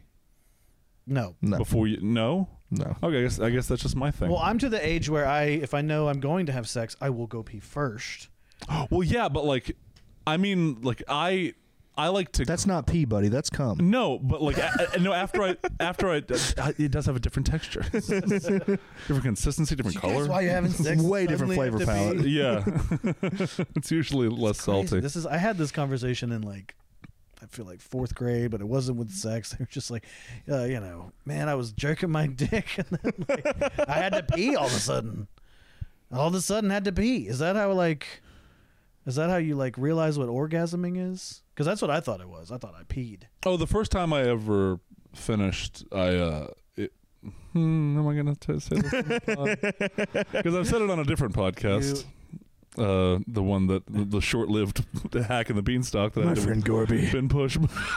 no. No, before you? No. no. Okay, I guess I guess that's just my thing. Well, I'm to the age where I, if I know I'm going to have sex, I will go pee first. Well, yeah, but like, I mean, like I, I like to. That's not pee, buddy. That's cum. no, but like, I, I- no. After I, after I, uh, it does have a different texture, different consistency, different color. you having sex? Way different suddenly flavor have to pee? Yeah, it's usually less Crazy. salty. This is. I had this conversation in like, I feel like fourth grade, but it wasn't with sex. They were just like, uh, you know, man, I was jerking my dick, and then like, I had to pee all of a sudden. All of a sudden, had to pee. Is that how like? Is that how you like realize what orgasming is? Because that's what I thought it was. I thought I peed. Oh, the first time I ever finished, I. uh it, Hmm, am I gonna t- say this? Because I've said it on a different podcast. Uh, the one that the, the short-lived hack in the beanstalk that I My did friend with Gorby. Ben Push.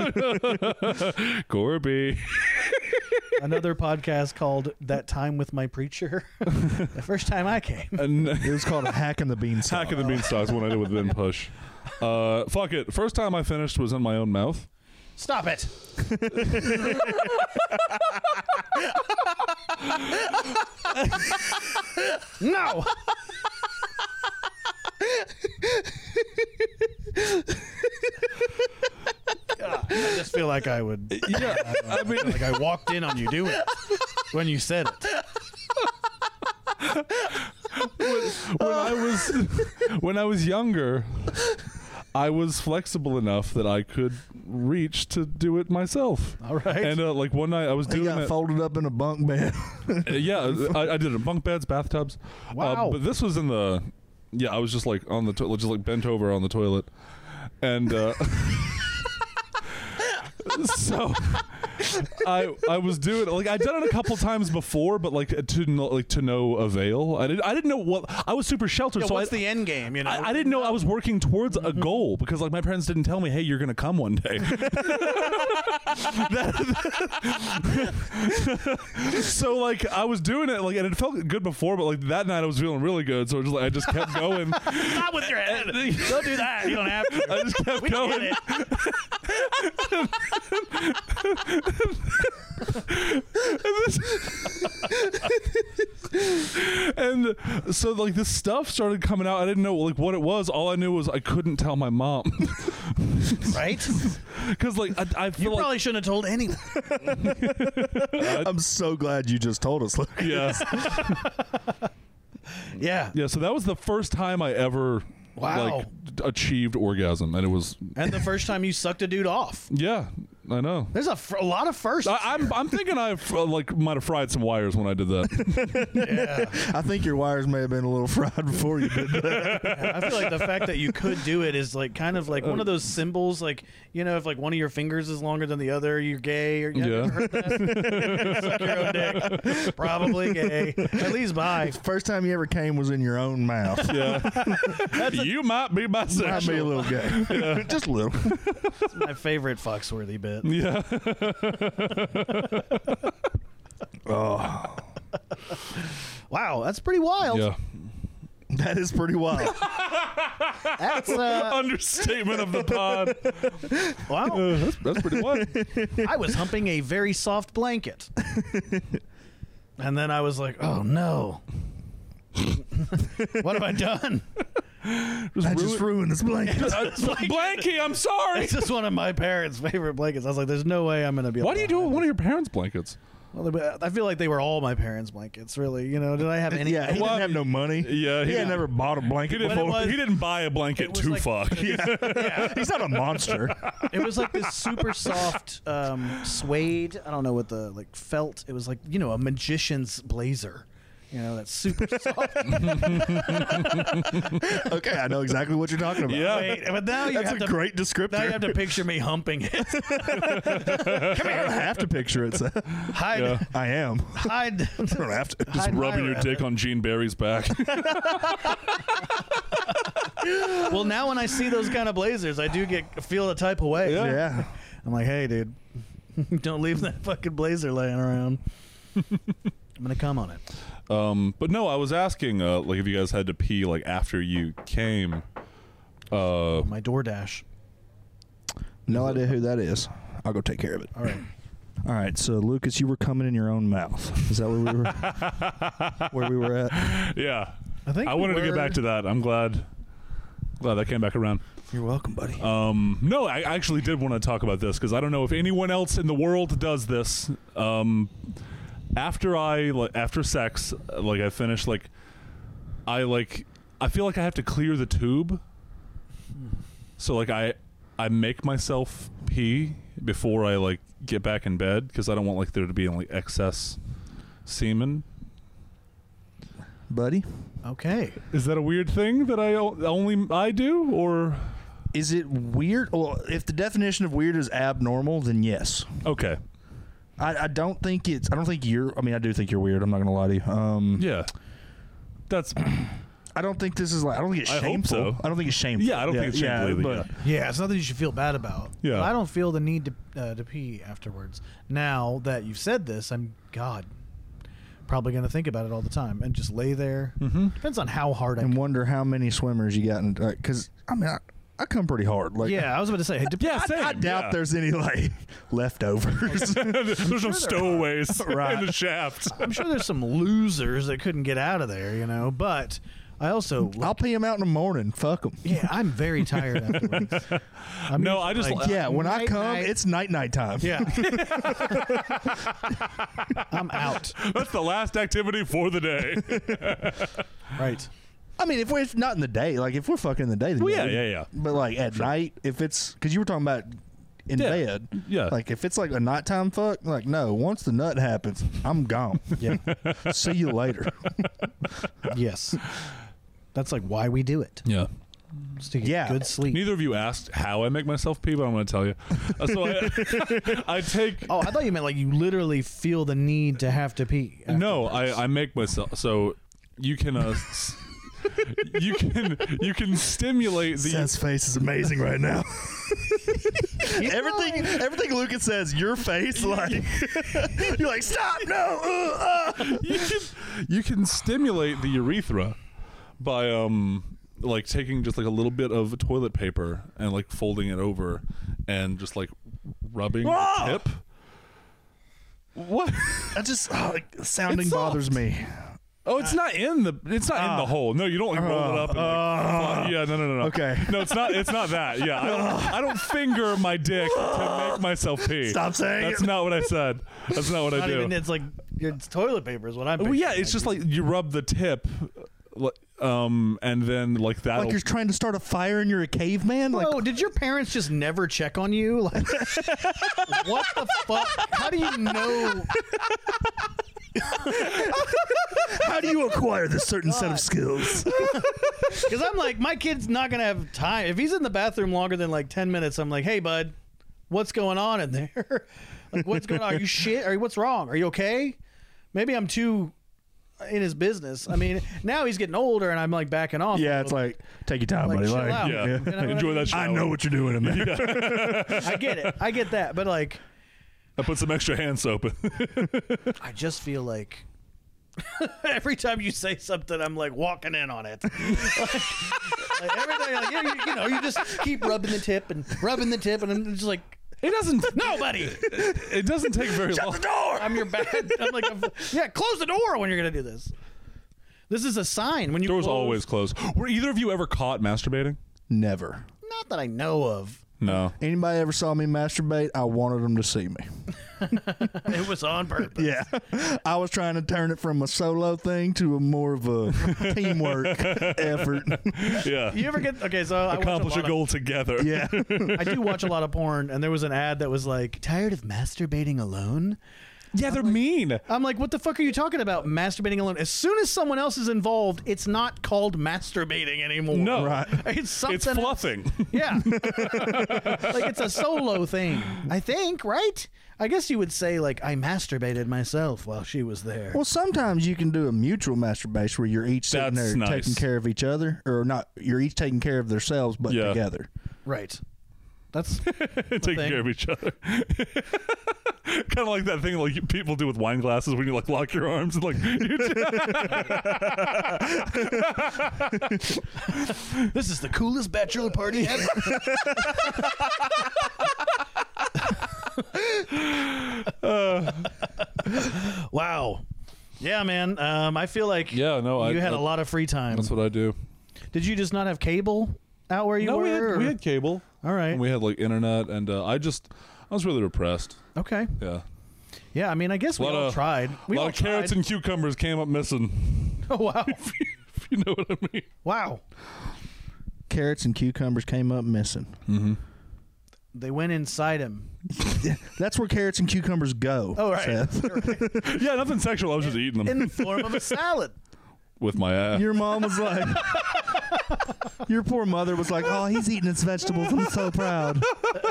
Gorby. Another podcast called "That Time with My Preacher." The first time I came. And It was called a hack in the beanstalk. hack in the beanstalk's one I did with Ben Push. Uh, fuck it. First time I finished was in my own mouth. Stop it. No. God, I just feel like I would. Yeah, I mean, Like I walked in on you doing it when you said it. when I was when I was younger, I was flexible enough that I could reach to do it myself. All right. And uh, like one night I was He doing got it. folded up in a bunk bed. Uh, yeah, I, I did it in bunk beds, bathtubs. Wow. Uh, but this was in the. Yeah, I was just like on the toilet, just like bent over on the toilet, and uh, so I I was doing like I'd done it a couple times before, but like to no, like to no avail. I didn't I didn't know what I was super sheltered, Yeah, so what's I, the end game? You know. I, I didn't know I was working towards a goal because like my parents didn't tell me, hey, you're gonna come one day. So like I was doing it like and it felt good before, but like that night I was feeling really good, so it was just like I just kept going. Not with your head. Don't do that. You don't have to. I just kept We going. get it. And so like this stuff started coming out. I didn't know like what it was. All I knew was I couldn't tell my mom Right? because like I, I feel You like probably shouldn't have told anyone. I'm so glad you just told us. Luke. yeah Yeah. yeah. So that was the first time I ever Wow. like achieved orgasm, and it was And the first time you sucked a dude off. yeah. I know. There's a, fr- a lot of firsts. I, I'm I'm thinking I uh, like might have fried some wires when I did that. yeah. I think your wires may have been a little fried before you did that. I feel like the fact that you could do it is like kind of like one of those symbols, like, you know, if like one of your fingers is longer than the other, you're gay. Or, you Yeah. ever heard that? Suck your own dick. Probably gay. At least bi. First time you ever came was in your own mouth. Yeah, you might be Might be a bisexual. little gay. Just a little. It's my favorite Foxworthy bit. Yeah. Oh, Wow, that's pretty wild. Yeah. that is pretty wild. That's uh, Understatement of the pod. wow. Uh, that's, that's pretty wild. I was humping a very soft blanket. And then I was like, oh no. What have I done? Just I just ruined this blanket. Blanky, I'm sorry. It's just one of my parents' favorite blankets. I was like, there's no way I'm going to be able Why do you do it with one of your parents' blankets? Well, I feel like they were all my parents' blankets, really. You know, did I have any? Yeah, he Well, didn't have no money. Yeah, he he had didn't- never bought a He blanket didn't, it before. was- he didn't buy a blanket it was to like- fuck. Yeah. He's not a monster. It was like this super soft um, suede. I don't know what the like felt. It was like, you know, a magician's blazer. You know, that's super soft. Okay, I know exactly what you're talking about. Yeah. Wait, but now you That's have a to, great descriptor. now you have to picture me humping it. Come here. I don't have to picture it. So. Hide, Yeah. I am. hide. I don't have to. Just hide rubbing my your rabbit. dick on Gene Barry's back. Well, now when I see those kind of blazers, I do get feel a type of way. Yeah. Yeah. I'm like, hey, dude, don't leave that fucking blazer laying around. I'm gonna come on it. Um, but no, I was asking, uh, like, if you guys had to pee, like, after you came. Uh, My DoorDash. No idea who that is. I'll go take care of it. All right. All right. So Lucas, you were coming in your own mouth. Is that where we were? where we were at? yeah. I think I we wanted to get were- back to that. I'm glad. Glad that came back around. You're welcome, buddy. Um, no, I actually did want to talk about this because I don't know if anyone else in the world does this. Um, after I like after sex, like I finish, like I like I feel like I have to clear the tube. So like I I make myself pee before I like get back in bed because I don't want like there to be like excess semen. buddy, Okay. Is that a weird thing that I o- only I do or is it weird? Well, if the definition of weird is abnormal, then yes. okay? I, I don't think it's. I don't think you're. I mean, I do think you're weird. I'm not gonna lie to you. Um, Yeah, that's I don't think this is like. I don't think it's I hope shameful. so. I don't think it's shameful. Yeah, I don't think it's yeah, shameful either, but Yeah, it's nothing you should feel bad about. Yeah. But I don't feel the need to uh, to pee afterwards. Now that you've said this, I'm God. Probably going to think about it all the time and just lay there. mm-hmm. Depends on how hard I. and Can. wonder how many swimmers you got in. Because I mean, I, I come pretty hard. Like, Yeah, I was about to say. It dep- Yeah, I, same. I doubt yeah. there's any like leftovers. There's no stowaways Right. in the shaft. I'm sure there's some losers that couldn't get out of there, you know. But I also, I'll pee them out in the morning. Fuck them. yeah, I'm very tired afterwards. I'm No, usually I just like, Yeah, when I night, come, night. it's night night time. yeah. I'm out. That's the last activity for the day. Right. I mean, if we're if not in the day, like if we're fucking in the day, then Well, yeah, we- yeah, yeah. But like at night, if it's because you were talking about in Yeah. bed, Yeah. Like if it's like a nighttime fuck, like no, once the nut happens, I'm gone. Yeah. See you later. Yes. That's like why we do it. Yeah. Just to get Yeah. good sleep. Neither of you asked how I make myself pee, but I'm going to tell you. Uh, so I, I take. Oh, I thought you meant like you literally feel the need to have to pee. No, afterwards. I, I make myself. So you can. Uh, s- you can you can stimulate the Seth's face is amazing right now. everything, everything Lucas says, your face, like you're like, stop, no. Uh, uh. you can you can stimulate the urethra by um like taking just like a little bit of toilet paper and like folding it over and just like rubbing Ah! the tip. What? That just oh, like, sounding It's soft. bothers me. Oh, it's not in the it's not in the hole. No, you don't like roll it up and like, fly- yeah, no, no, no, no. Okay. No, it's not it's not that. Yeah, I don't I don't finger my dick to make myself pee. Stop saying That's it. not what I said. That's not what I Not do. even. It's like it's toilet paper is what I'm. Well, yeah, picturing. it's just like you rub the tip, like, um, and then like that. Like you're trying to start a fire and you're a caveman. Like Bro, did your parents just never check on you? Like, what the fuck? How do you know? how do you acquire this certain set of skills? Because I'm like, my kid's not gonna have time. If he's in the bathroom longer than like ten minutes, I'm like, hey, bud, what's going on in there? Like, what's going on? Are you shit? Are you, what's wrong? Are you okay? Maybe I'm too in his business. I mean, now he's getting older, and I'm like backing off. a Yeah, it's little like take your time, Like, buddy. chill Like, out. yeah, You know what I enjoy mean? that shower. I know what you're doing in there. bit. I get it. I get that. But like, I put some extra hand soap in. I just feel like every time you say something, I'm like walking in on it. like, like every time, like, you, you know, you just keep rubbing the tip and rubbing the tip, and I'm just like, It doesn't. no, buddy, It doesn't take very long. Shut the door. I'm your bad. I'm like, yeah, close the door when you're gonna do this. This is a sign when you Doors close. always closed. Were either of you ever caught masturbating? Never. Not that I know of. No. Anybody ever saw me masturbate? I wanted them to see me. It was on purpose. Yeah. I was trying to turn it from a solo thing to a more of a teamwork effort. Yeah. You ever get okay? So I watch Accomplish a, a lot goal together. Yeah. Of, I do watch a lot of porn, and there was an ad that was like, "Tired of masturbating alone?" Yeah, they're mean. I'm like, what the fuck are you talking about? Masturbating alone? As soon as someone else is involved, it's not called masturbating anymore. No. Right. It's something. It's fluffing. Yeah. Like it's a solo thing. I think, right? I guess you would say like I masturbated myself while she was there. Well, sometimes you can do a mutual masturbation where you're each sitting That's there nice. taking care of each other, or not. You're each taking care of themselves, but Yeah. together. Right. That's Taking thing. care of each other. Kind of like that thing like you- people do with wine glasses when you like lock your arms and like. this is the coolest bachelor party ever. Wow. Yeah, man. Um, I feel like Yeah, no, you I- had I- a lot of free time. That's what I do. Did you just not have cable out where you No, were? we had, or- we had cable. All right. And we had like internet, and uh, I just I was really depressed. Okay. Yeah. Yeah, I mean, I guess we lot all of- tried. We a lot all of carrots tried. and cucumbers came up missing. Oh, wow. if you know what I mean. Wow. Carrots and cucumbers came up missing. Mm-hmm. They went inside him. That's where carrots and cucumbers go. Oh, right. Seth. You're right. Yeah, nothing sexual. I was just eating them In the form of a salad. with my ass. Your mom was like, your poor mother was like, oh, he's eating his vegetables. I'm so proud.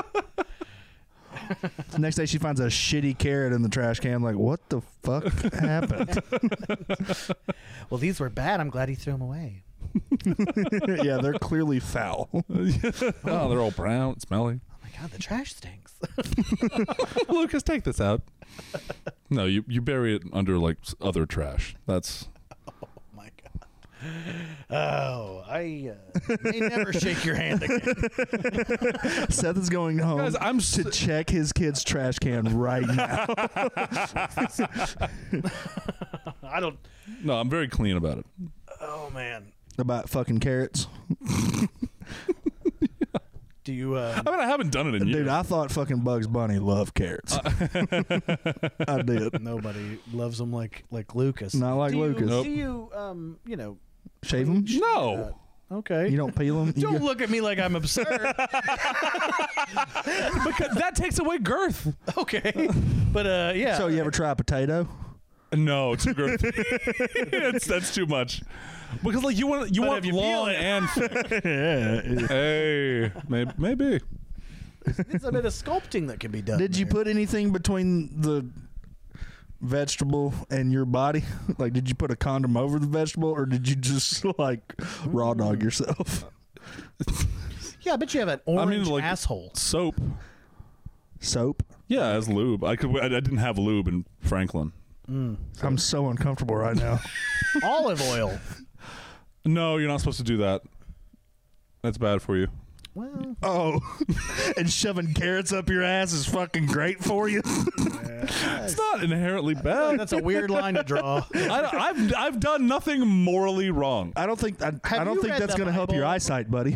The next day she finds a shitty carrot in the trash can. Like, what the fuck happened? Well, these were bad. I'm glad he threw them away. Yeah, they're clearly foul. Oh, they're all brown, smelly. Oh, my God. The trash stinks. Lucas, take this out. No, you you bury it under like s- other trash. That's Oh, my God. Oh, I uh, may never shake your hand again. Seth is going home Guys, I'm to s- check his kid's trash can right now. I don't. no. I'm very clean about it. Oh, man. About fucking carrots. Do you. Uh, I mean, I haven't done it in Dude, years. I thought fucking Bugs Bunny loved carrots. I did. Nobody loves them like like Lucas. Not like do you, Lucas. Nope. Do you, um, you know, Shave them? No. okay. You don't peel them? Don't look at me like I'm absurd. Because that takes away girth. Okay. But, uh, yeah. So you ever try a potato? No, too girth. it's, that's too much. Because like you want you But want if you peel long it- and thick. Yeah. Hey, maybe, maybe. It's a bit of sculpting that can be done. Did you there. put anything between the vegetable and your body? Like, did you put a condom over the vegetable, or did you just like raw dog yourself? Yeah, I bet you have an I mean, orange like- asshole. Soap. Soap? Yeah, as lube. I could. I, I didn't have lube in Franklin. I'm so uncomfortable right now. Olive oil. No, you're not supposed to do that. That's bad for you. Well, Oh, and shoving carrots up your ass is fucking great for you. It's not inherently bad. that's a weird line to draw. I, I've I've done nothing morally wrong. I don't think I, I Have don't you think read that's the going to help your Bible? eyesight, buddy.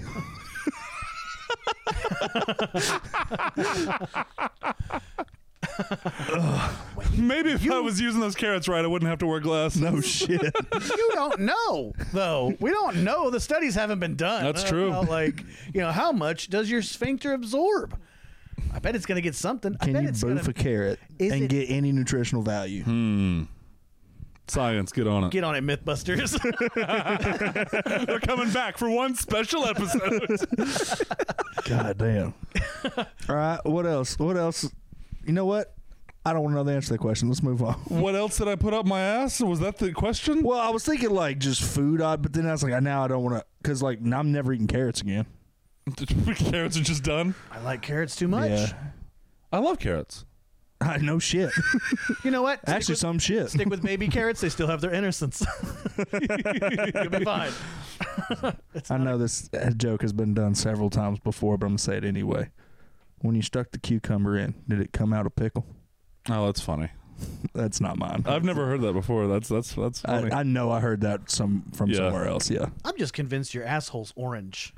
Maybe if I was using those carrots right, I wouldn't have to wear glasses. No shit. You don't know, though. We don't know. The studies haven't been done. That's Uh, true. about, like, you know, how much does your sphincter absorb? I bet it's going to get something. I Can bet you it's boof gonna a carrot Is and it- get any nutritional value? Hmm. Science, get on it. Get on it, Mythbusters. They're coming back for one special episode. God damn. All right. What else? What else? You know what? I don't want to know the answer to that question. Let's move on. What else did I put up my ass? Was that the question? Well, I was thinking like just food, odd, but then I was like, now I don't want to, because like now I'm never eating carrots again. Carrots are just done. I like carrots too much. Yeah. I love carrots. I know shit. You know what? Stick Actually, with, some shit. stick with baby carrots. They still have their innocence. You'll be fine. It's I not know this uh, joke has been done several times before, but I'm going to say it anyway. When you stuck the cucumber in, did it come out a pickle? Oh, that's funny. That's not mine. I've never heard that before. That's that's that's funny. I, I know I heard that some from Yeah. somewhere else. Yeah. I'm just convinced your asshole's orange.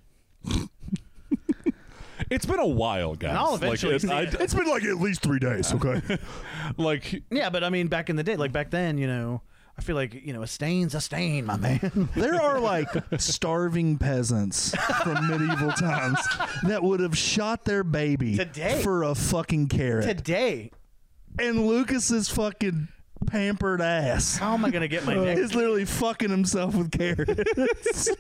It's been a while, guys. And I'll eventually like, see I, it. It's been like at least three days. Okay. like Yeah, but I mean, back in the day, like back then, you know, I feel like, you know, a stain's a stain, my man. There are like starving peasants from medieval times that would have shot their baby Today. for a fucking carrot. Today, And Lucas's fucking pampered ass how am I going to get my next? is literally fucking himself with carrots.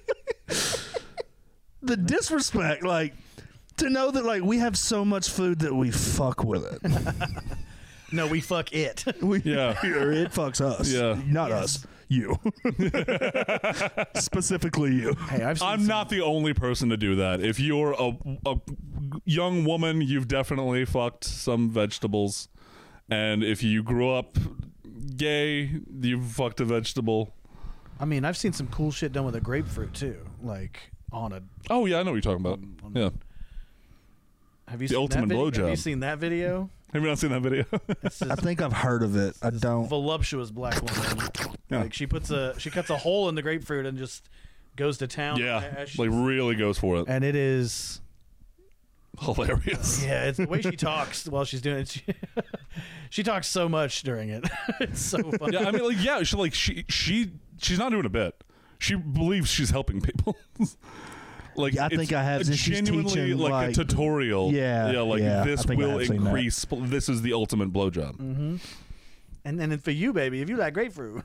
The disrespect, like, to know that, like, we have so much food that we fuck with it. No, we fuck it. We, Yeah. or it fucks us. Yeah. Not Yes. us. You. Specifically you. Hey, I've seen I'm some- not the only person to do that. If you're a, a young woman, you've definitely fucked some vegetables. And if you grew up gay, you've fucked a vegetable. I mean, I've seen some cool shit done with a grapefruit too. Like on a. Oh, yeah, I know what you're talking about. on- Yeah. Have you The seen ultimate that video? Have you blowjob. seen that video? Have you not seen that video? It's I this, think I've heard of it. I this don't. voluptuous black woman. Yeah. Like she puts a she cuts a hole in the grapefruit and just goes to town. yeah. as she's- Like, really goes for it. and it is. Hilarious. Yeah, it's the way she talks while she's doing it. She, she talks so much during it. It's so funny. Yeah, I mean, like, yeah, she, like, she, she, she's not doing a bit. She believes she's helping people. Like, Yeah, I it's think I have. Since she's genuinely teaching, like, like- a tutorial. Yeah, yeah, like yeah, this I think I will have seen that. increase. This is the ultimate blowjob. Mm-hmm. And then for you, baby, if you like grapefruit,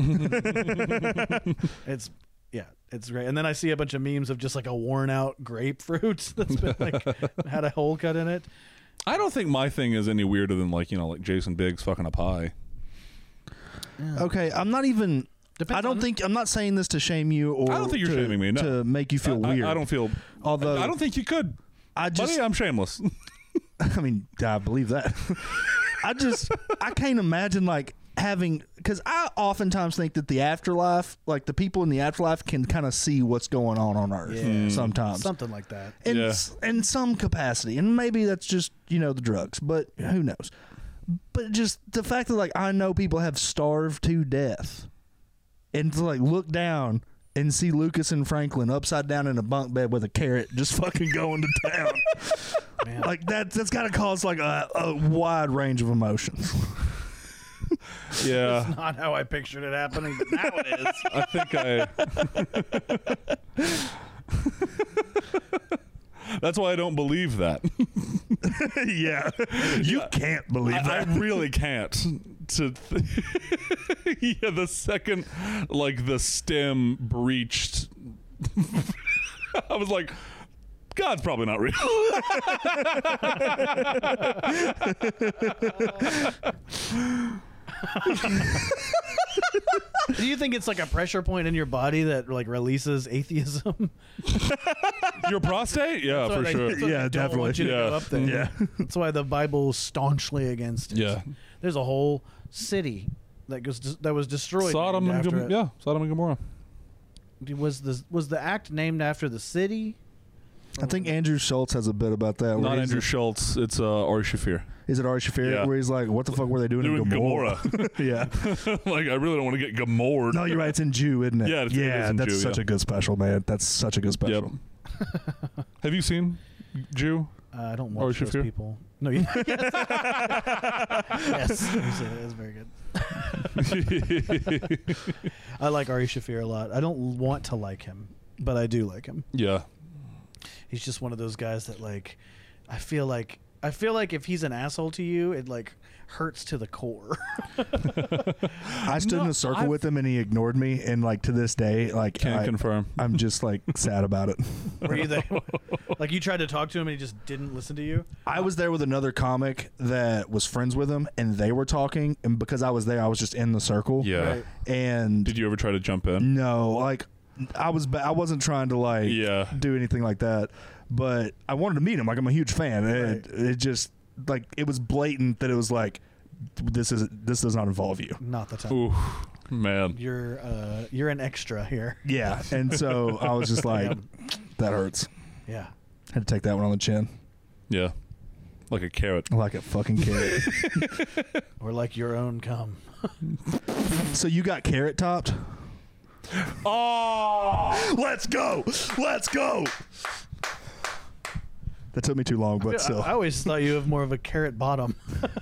it's yeah, it's great. And then I see a bunch of memes of just like a worn out grapefruit that's been like had a hole cut in it. I don't think my thing is any weirder than like you know like Jason Biggs fucking a pie. Okay, I'm not even. Depends I don't on- think I'm not saying this to shame you or I don't think you're to, shaming me, no. to make you feel I, weird. I, I don't feel. Although I, I don't think you could. I just Buddy, I'm shameless. I mean, I believe that. I just, I can't imagine like having, because I oftentimes think that the afterlife, like the people in the afterlife, can kind of see what's going on on Earth Yeah. sometimes, Something like that. in Yeah. s- in some capacity, and maybe that's just you know the drugs, but who knows? But just the fact that like I know people have starved to death, and to like look down and see Lucas and Franklin upside down in a bunk bed with a carrot just fucking going to town. Man. Like that that's gotta cause like a, a wide range of emotions. Yeah, Not how I pictured it happening, but now it is. I think I. That's why I don't believe that. Yeah. You can't believe I, I that. really can't. To th- yeah, the second like the stem breached, I was like, God's probably not real. Do you think it's like a pressure point in your body that like releases atheism? Your prostate? Yeah, That's why for they- sure. that's why Yeah, they don't want definitely. you to go Yeah. up there. Yeah. That's why the Bible is staunchly against it. Yeah. There's a whole city that goes that was destroyed. Sodom named and after Gom- it. yeah, Sodom and Gomorrah. Was the was the act named after the city? I think Andrew Schultz has a bit about that. where Not he's- Andrew Schultz. It's uh, Ari Shafir. Is it Ari Shafir? Yeah. Where he's like, what the fuck were they doing, Doing in Gomorrah? yeah. Like I really don't want to get Gamored. No, you're right. It's in Jew, isn't it? Yeah, it's- it yeah. is in That's Jew, such yeah. a good special, man. That's such a good Yep. special. Have you seen Jew? Uh, I don't Ari watch those Shafir? people. No, you, yes, yes, it's very good. I like Ari Shafir a lot. I don't want to like him, but I do like him. Yeah. He's just one of those guys that like I feel like I feel like if he's an asshole to you, it like hurts to the core. I stood No, in a circle I've- with him and he ignored me, and like to this day, like Can't I, confirm. I'm just like sad about it. Were you there? Like you tried to talk to him and he just didn't listen to you? I was there with another comic that was friends with him, and they were talking, and because I was there, I was just in the circle. Yeah. Right. And Did you ever try to jump in? no, like I was, ba- I wasn't trying to like Yeah. do anything like that, but I wanted to meet him. Like I'm a huge fan. And it, it just like it was blatant that it was like this is this does not involve you. Not the time. Ooh, man. You're uh, you're an extra here. Yeah, and so I was just like, that hurts. Yeah. Had to take that one on the chin. Yeah. Like a carrot. Like a fucking carrot. Or like your own cum. So you got carrot topped? Oh! Let's go! Let's go! That took me too long, but I, still. I always thought you have more of a carrot bottom.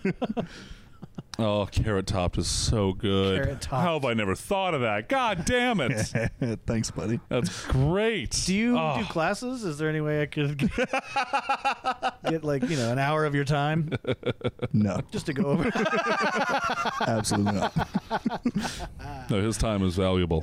Oh, carrot topped is so good. Carrot topped. How have I never thought of that? God damn it. Thanks, buddy. That's great. Do you Oh. do classes? Is there any way I could get, get like, you know, an hour of your time No, just to go over? absolutely not. No, his time is valuable.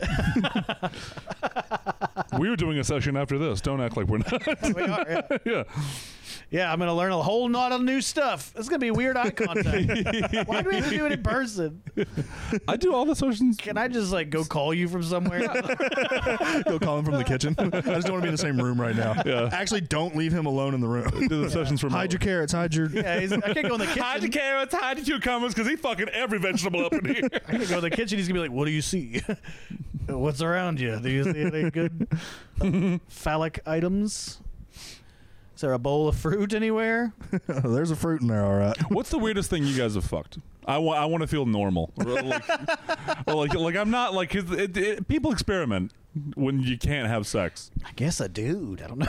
We're doing a session after this. Don't act like we're not. We are, yeah. Yeah. Yeah, I'm going to learn a whole lot of new stuff. It's going to be weird eye contact. Why do we have to do it in person? I do all the sessions. Can I just like go call you from somewhere? Go call him from the kitchen. I just don't want to be in the same room right now. Yeah. Actually, don't leave him alone in the room. Do the sessions from Hide your carrots. Hide your. Yeah, he's, I can't go in the kitchen. Hide the carrots, hide the cucumbers, because he fucking every vegetable up in here. I can't go in the kitchen. He's going to be like, what do you see? What's around you? Do you see any good phallic items? Is there a bowl of fruit anywhere? There's a fruit in there, all right. What's the weirdest thing you guys have fucked? I want. I want to feel normal. Like, or like, like I'm not like 'cause it, it, people experiment when you can't have sex. I guess a dude. I don't know.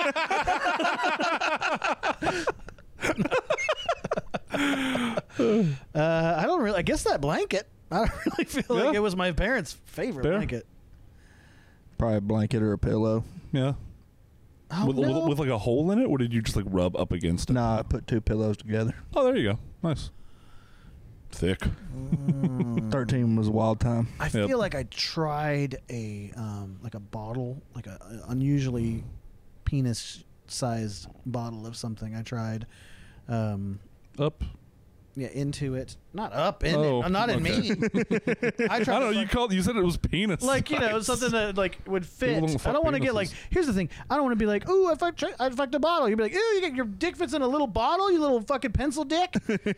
uh, I don't really. I guess that blanket. I don't really feel like Yeah. it was my parents' favorite Fair. blanket. Probably a blanket or a pillow. Yeah. Oh, with, no. with, with like a hole in it, or did you just like rub up against it? Nah, I put two pillows together. Oh, there you go. Nice. Thick. Thirteen was a wild time. I Yep. feel like I tried a um, like a bottle, like a, a unusually penis-sized bottle of something. I tried, um, Up. yeah, into it, not up in Oh, it, not in okay. me. I tried. I don't know. to, You like, called. You said it was penis. like you know size. something that like would fit. Little I fuck don't want to get like. penises. Here's the thing. I don't want to be like, ooh, I fucked, I fucked a bottle. You'd be like, ooh, you get your dick fits in a little bottle, you little fucking pencil dick.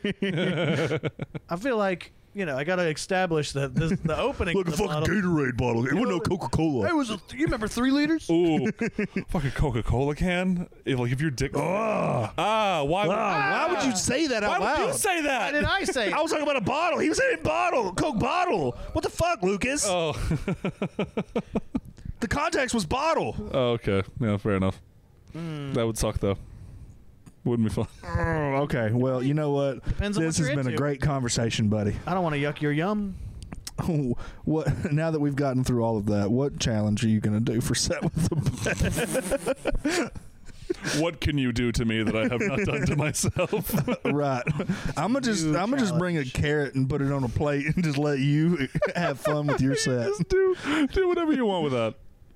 I feel like you know I got to establish that this the opening. Look, a of the fucking bottle. Gatorade bottle. It wasn't no Coca Cola. It was. A, you remember three liters? Ooh, fucking Coca-Cola can. If, like if your dick. Ah, Ah, why? would- why would you say that why out would loud? you say Why that? did I say? I was talking about a bottle. He was saying bottle, Coke bottle. What the fuck, Lucas? Oh. The context was bottle. Oh, okay. Yeah, fair enough. That would suck though. Wouldn't be fun. Oh, okay. Well, you know what? Depends on This what has you're been a into. great conversation, buddy. I don't want to yuck your yum. What? Now that we've gotten through all of that, what challenge are you going to do for set with the What can you do to me that I have not done to myself? Right. I'm gonna just New I'm gonna just bring a challenge. carrot and put it on a plate and just let you have fun with your set. Just do do whatever you want with that.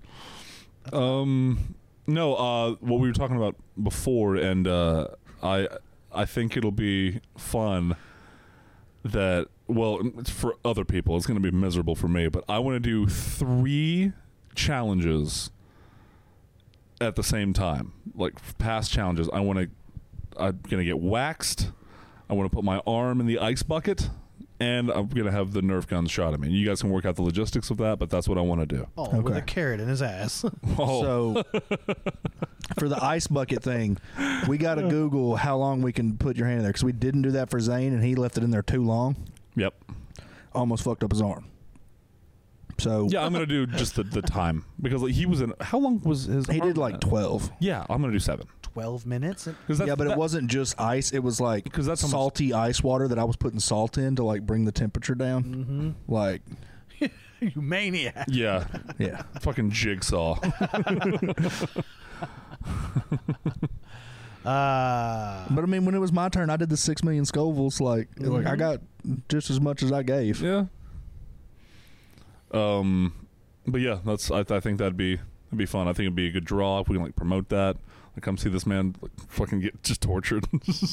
Um, no. Uh, what we were talking about before, and uh, I I think it'll be fun. That well, it's for other people, it's going to be miserable for me. But I want to do three challenges at the same time, like past challenges. I want to. I'm gonna get waxed. I want to put my arm in the ice bucket, and I'm gonna have the Nerf guns shot at me. You guys can work out the logistics of that, but that's what I want to do. Oh, with Okay. a carrot in his ass. Oh, So for the ice bucket thing, we got to Google how long we can put your hand in there because we didn't do that for Zane and he left it in there too long. yep. Almost fucked up his arm. So Yeah, I'm gonna do just the, the time because like, he was in. How long was his? he arm did like at? twelve. Yeah, I'm gonna do seven. Twelve minutes. Cause that's, Yeah, but that, it wasn't just ice. It was like 'Cause that's how much- salty ice water that I was putting salt in to like bring the temperature down. Mm-hmm. Like, You maniac. Yeah, yeah. fucking jigsaw. Uh, But I mean, when it was my turn, I did the six million Scovilles. Like, like I Mhm. got just as much as I gave. Yeah. Um, but yeah, that's. I, I think that'd be that'd be fun. I think it'd be a good draw if we can like promote that. Like, come see this man like, fucking get just tortured.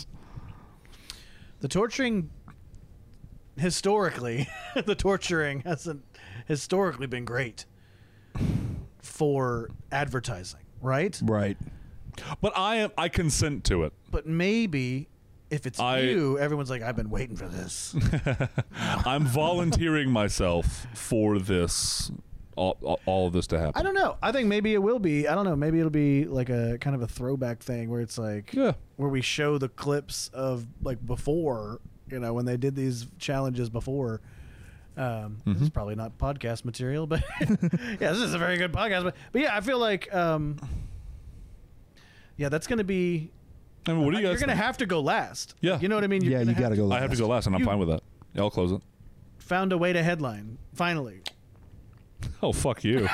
the torturing, historically, the torturing hasn't historically been great for advertising, right? Right. But I am. I consent to it. But maybe if it's I- you, everyone's like, I've been waiting for this. I'm volunteering myself for this all, all all of this to happen. I don't know. I think maybe it will be. I don't know. Maybe it'll be like a kind of a throwback thing where it's like Yeah. where we show the clips of like before, you know, when they did these challenges before. Um, This is probably not podcast material, but yeah, this is a very good podcast. But, but yeah, I feel like um, yeah, that's going to be. I mean, what do you guys? You're going to think? have to go last. Yeah. You know what I mean? You're Yeah, gonna you got to go. I have to go last, and I'm You- fine with that. Yeah, I'll close it. Found a way to headline finally. Oh, fuck you.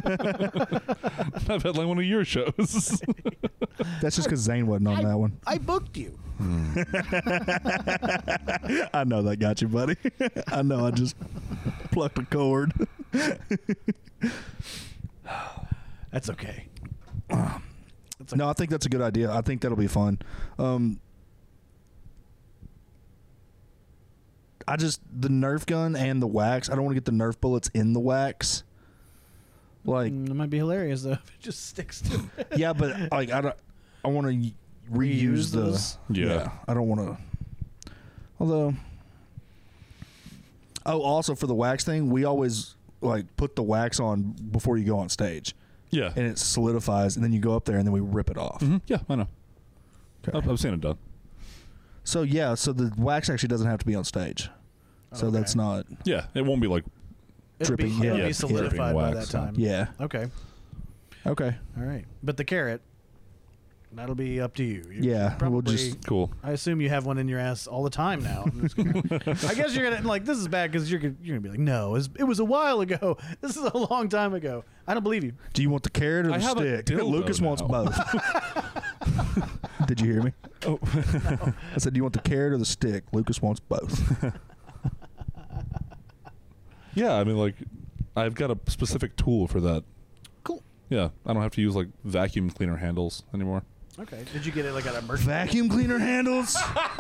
I've headlined one of your shows. That's just because Zane wasn't on that one. I booked you. I know that got you, buddy. I know. I just plucked a cord. That's okay. That's No, I think that's a good idea. I think that'll be fun. Um, I just the Nerf gun and the wax. I don't want to get the Nerf bullets in the wax. Like, Mm, it might be hilarious though if it just sticks to it. yeah, but like I don't. I want to reuse Reuse the. those? Yeah. I don't want to. Although. Oh, also for the wax thing, we always like put the wax on before you go on stage, Yeah. and it solidifies, and then you go up there, and then we rip it off. Mhm. Yeah, I know. Okay. I've, I've seen it done. So yeah, so the wax actually doesn't have to be on stage. So Okay. that's not. Yeah, it won't be like. It'll be, Dripping, it'll yeah, be dripping solidified by that wax, time. Yeah. Okay. Okay. All right. But the carrot, that'll be up to you. You Yeah, probably, we'll just- Cool. I assume you have one in your ass all the time now. I'm just gonna- I guess you're gonna like this is bad because you're gonna, you're gonna be like, no, it was, it was a while ago. This is a long time ago. I don't believe you. Do you want the carrot or the I have a stick? dildo Lucas wants now. both. Did you hear me? Oh. I said, do you want the carrot or the stick? Lucas wants both. Yeah, I mean, like, I've got a specific tool for that. Cool. Yeah, I don't have to use like vacuum cleaner handles anymore. Okay. Did you get it like at a merch? Vacuum cleaner handles?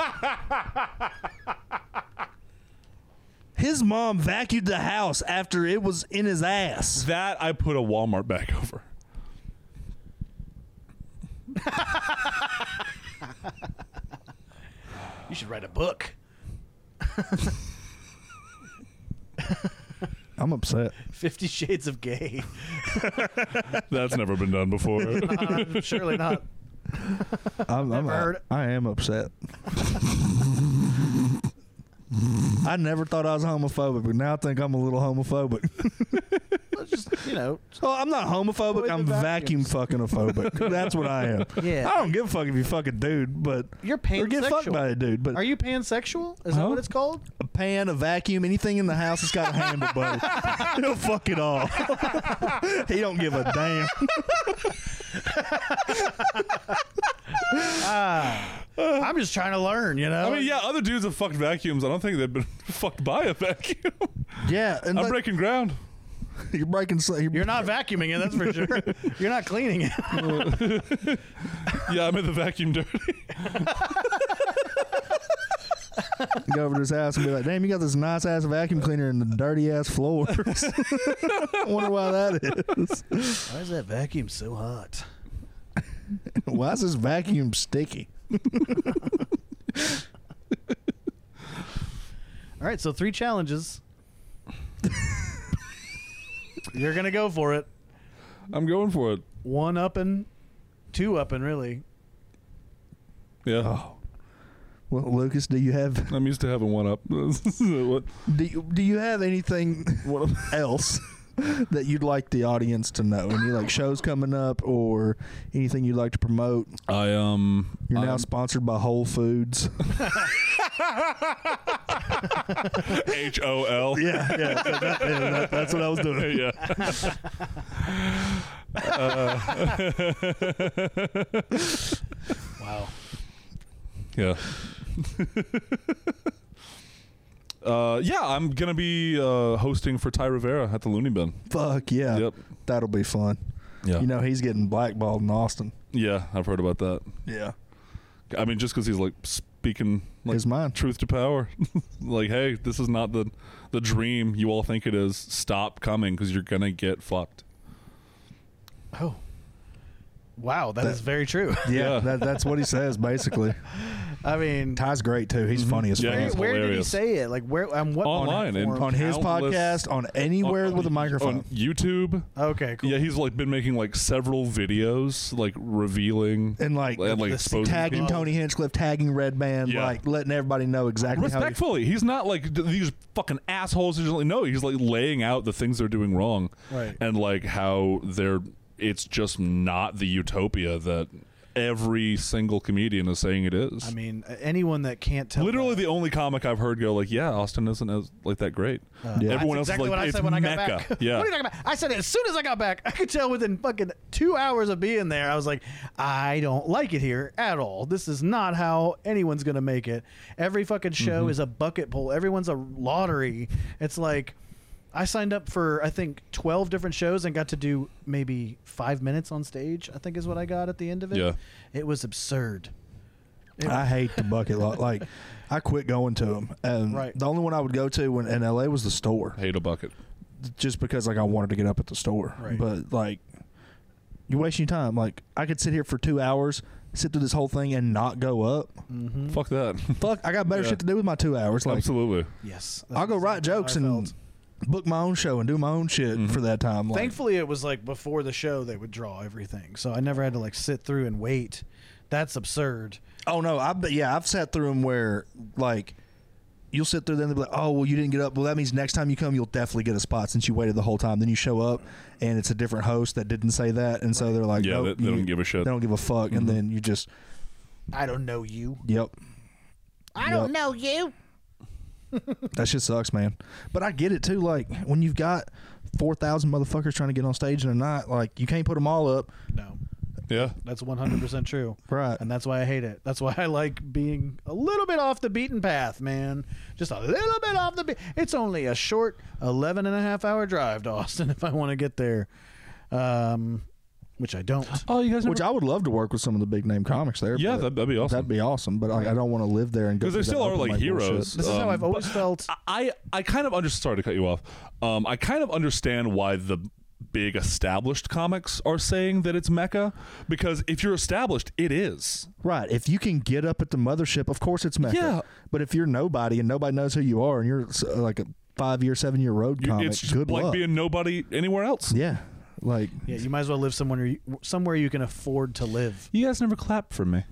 His mom vacuumed the house after it was in his ass. That I put a Walmart bag over. You should write a book. I'm upset. Fifty Shades of Gay. That's never been done before. Uh, surely not. I'm, I'm, Never heard it. I am upset. I never thought I was homophobic, but now I think I'm a little homophobic. Let's just you know. Oh, I'm not homophobic. Avoid the I'm vacuum vacuums. fucking ophobic. That's what I am. Yeah. I don't give a fuck if you fuck a dude, but You're or get fucked pansexual. by a dude. But Are you pansexual? Is that Huh? what it's called? a pan, a vacuum, anything in the house that's got a handle, buddy. He'll fuck it all. He don't give a damn. Ah, I'm just trying to learn, you know. I mean, yeah, other dudes have fucked vacuums. I don't think they've been fucked by a vacuum. Yeah, and I'm like, breaking ground. you're breaking. You're, You're not vacuuming it, that's for sure. You're not cleaning it. Yeah, I made the vacuum dirty. go over to his house and be like, "Damn, you got this nice ass vacuum cleaner and the dirty ass floors." I wonder why that is. Why is that vacuum so hot? Why is this vacuum sticky? All right, so three challenges. You're gonna go for it. I'm going for it. One up and two up and really. Yeah. Oh. Well, Lucas, do you have I'm used to having one up. What? do you, do you have anything else that you'd like the audience to know? Any like shows coming up or anything you'd like to promote? I um. You're now I'm- sponsored by Whole Foods. H O L. yeah, yeah, that, yeah that, that's what I was doing. Yeah. Wow. Yeah. uh, yeah, I'm gonna be uh, hosting for Ty Rivera at the Looney Bin. Fuck yeah, Yep. that'll be fun. Yeah. You know he's getting blackballed in Austin. Yeah, I've heard about that. Yeah, I mean, just because he's like speaking like his mind. truth to power, like, hey, this is not the the dream you all think it is. Stop coming because you're gonna get fucked. Oh. Wow, that That- is very true. Yeah, Yeah. That, that's what he says basically. I mean, Ty's great too. He's funny as Yeah, fuck. he's where, where did he hilarious. say it? Like where? On what? Online, and platform? On his Countless- podcast, on anywhere on- with a microphone. on YouTube. Okay, cool. Yeah, he's like been making like several videos, like revealing And like, and like the exposing tagging people. Tony Hinchcliffe, tagging Redman, Yeah. like letting everybody know exactly how. He, Respectfully, he's not like th- these fucking assholes. Who just like, no, he's like laying out the things they're doing wrong, Right. and like how they're. It's just not the utopia that every single comedian is saying it is. I mean, anyone that can't tell. Literally, that, the only comic I've heard go like, "Yeah, Austin isn't as like that great." uh, Yeah. Everyone that's else exactly is like, what I "It's said when I got Mecca." back. Yeah. What are you talking about? I said it as soon as I got back. I could tell within fucking two hours of being there. I was like, I don't like it here at all. This is not how anyone's gonna make it. Every fucking show Mm-hmm. is a bucket pull. Everyone's a lottery. It's like. I signed up for I think twelve different shows and got to do maybe five minutes on stage. I think is what I got at the end of it. Yeah. It was absurd. It- I hate the bucket lot. Like, I quit going to them, and Right. the only one I would go to when in L A was the store, Hate a bucket. just because like I wanted to get up at the store. Right. But like, you're wasting your time. Like, I could sit here for two hours, sit through this whole thing, and not go up. Mm-hmm. Fuck that. Fuck, I got better Yeah. shit to do with my two hours. Like, Absolutely. Yes, I'll go write exactly how jokes I and felt. book my own show and do my own shit Mhm. for that time. Like, Thankfully, it was like before the show they would draw everything, so I never had to like sit through and wait. That's absurd. oh no, I bet yeah, I've sat through them where like you'll sit through them and they'll be like, oh well, you didn't get up. Well, that means next time you come, you'll definitely get a spot since you waited the whole time. Then you show up and it's a different host that didn't say that, and so they're like, Yeah, nope, they, they you- don't give a shit. they don't give a fuck, Mhm. and then you just I don't know you. yep. I Yep. don't know you. That shit sucks, man. But I get it too. Like when you've got four thousand motherfuckers trying to get on stage in a night, like you can't put them all up, No, Yeah. that's one hundred percent true. right? And that's why I hate it. That's why I like being a little bit off the beaten path, man. Just a little bit off the beat. It's only a short eleven and a half hour drive to Austin if I want to get there. Um, which I don't. Oh, you guys Which I would love to work with some of the big name comics there. Yeah, but that'd, that'd be awesome. that'd be awesome. But like, I don't want to live there and go Because they through still that are open like mic heroes. bullshit. This is how Um, I've always but felt. I I kind of understand. Sorry to cut you off. Um, I kind of understand why the big established comics are saying that it's Mecca, because if you're established, it is. Right. If you can get up at the mothership, of course it's Mecca. Yeah. But if you're nobody and nobody knows who you are and you're uh, like a five year, seven year road You- comic, it's just good like luck. being nobody anywhere else. yeah. Like, Yeah, you might as well live somewhere you, somewhere you can afford to live. You guys never clap for me.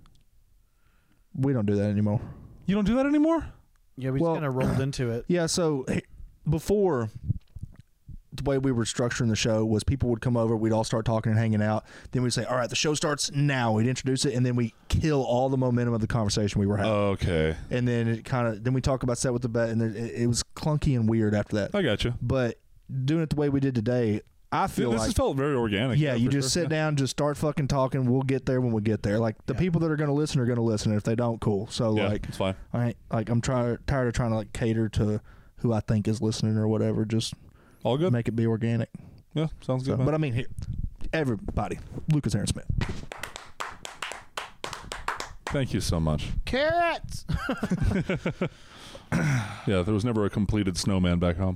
we don't do that anymore. You don't do that anymore? Yeah, we Well- just kind of rolled into it. Yeah. So hey, before, the way we were structuring the show was people would come over, we'd all start talking and hanging out. Then we'd say, all right, the show starts now. We'd introduce it, and then we kill all the momentum of the conversation we were having. Okay. and then it kind of, then we talk about set with the bet, and it, it was clunky and weird after that. I got you. But doing it the way we did today, I feel This like has felt very organic. yeah, you for just sure. sit down, just start fucking talking. We'll get there when we get there. Like the Yeah. people that are going to listen are going to listen. And if they don't, cool. So Yeah, like, it's fine. I ain't, like I'm trying tired of trying to like cater to who I think is listening or whatever. Just All good. make it be organic. Yeah, sounds So, good. man. but I mean, here, everybody, Lucas Aaron Smith. Thank you so much. Carrots. Yeah, there was never a completed snowman back home.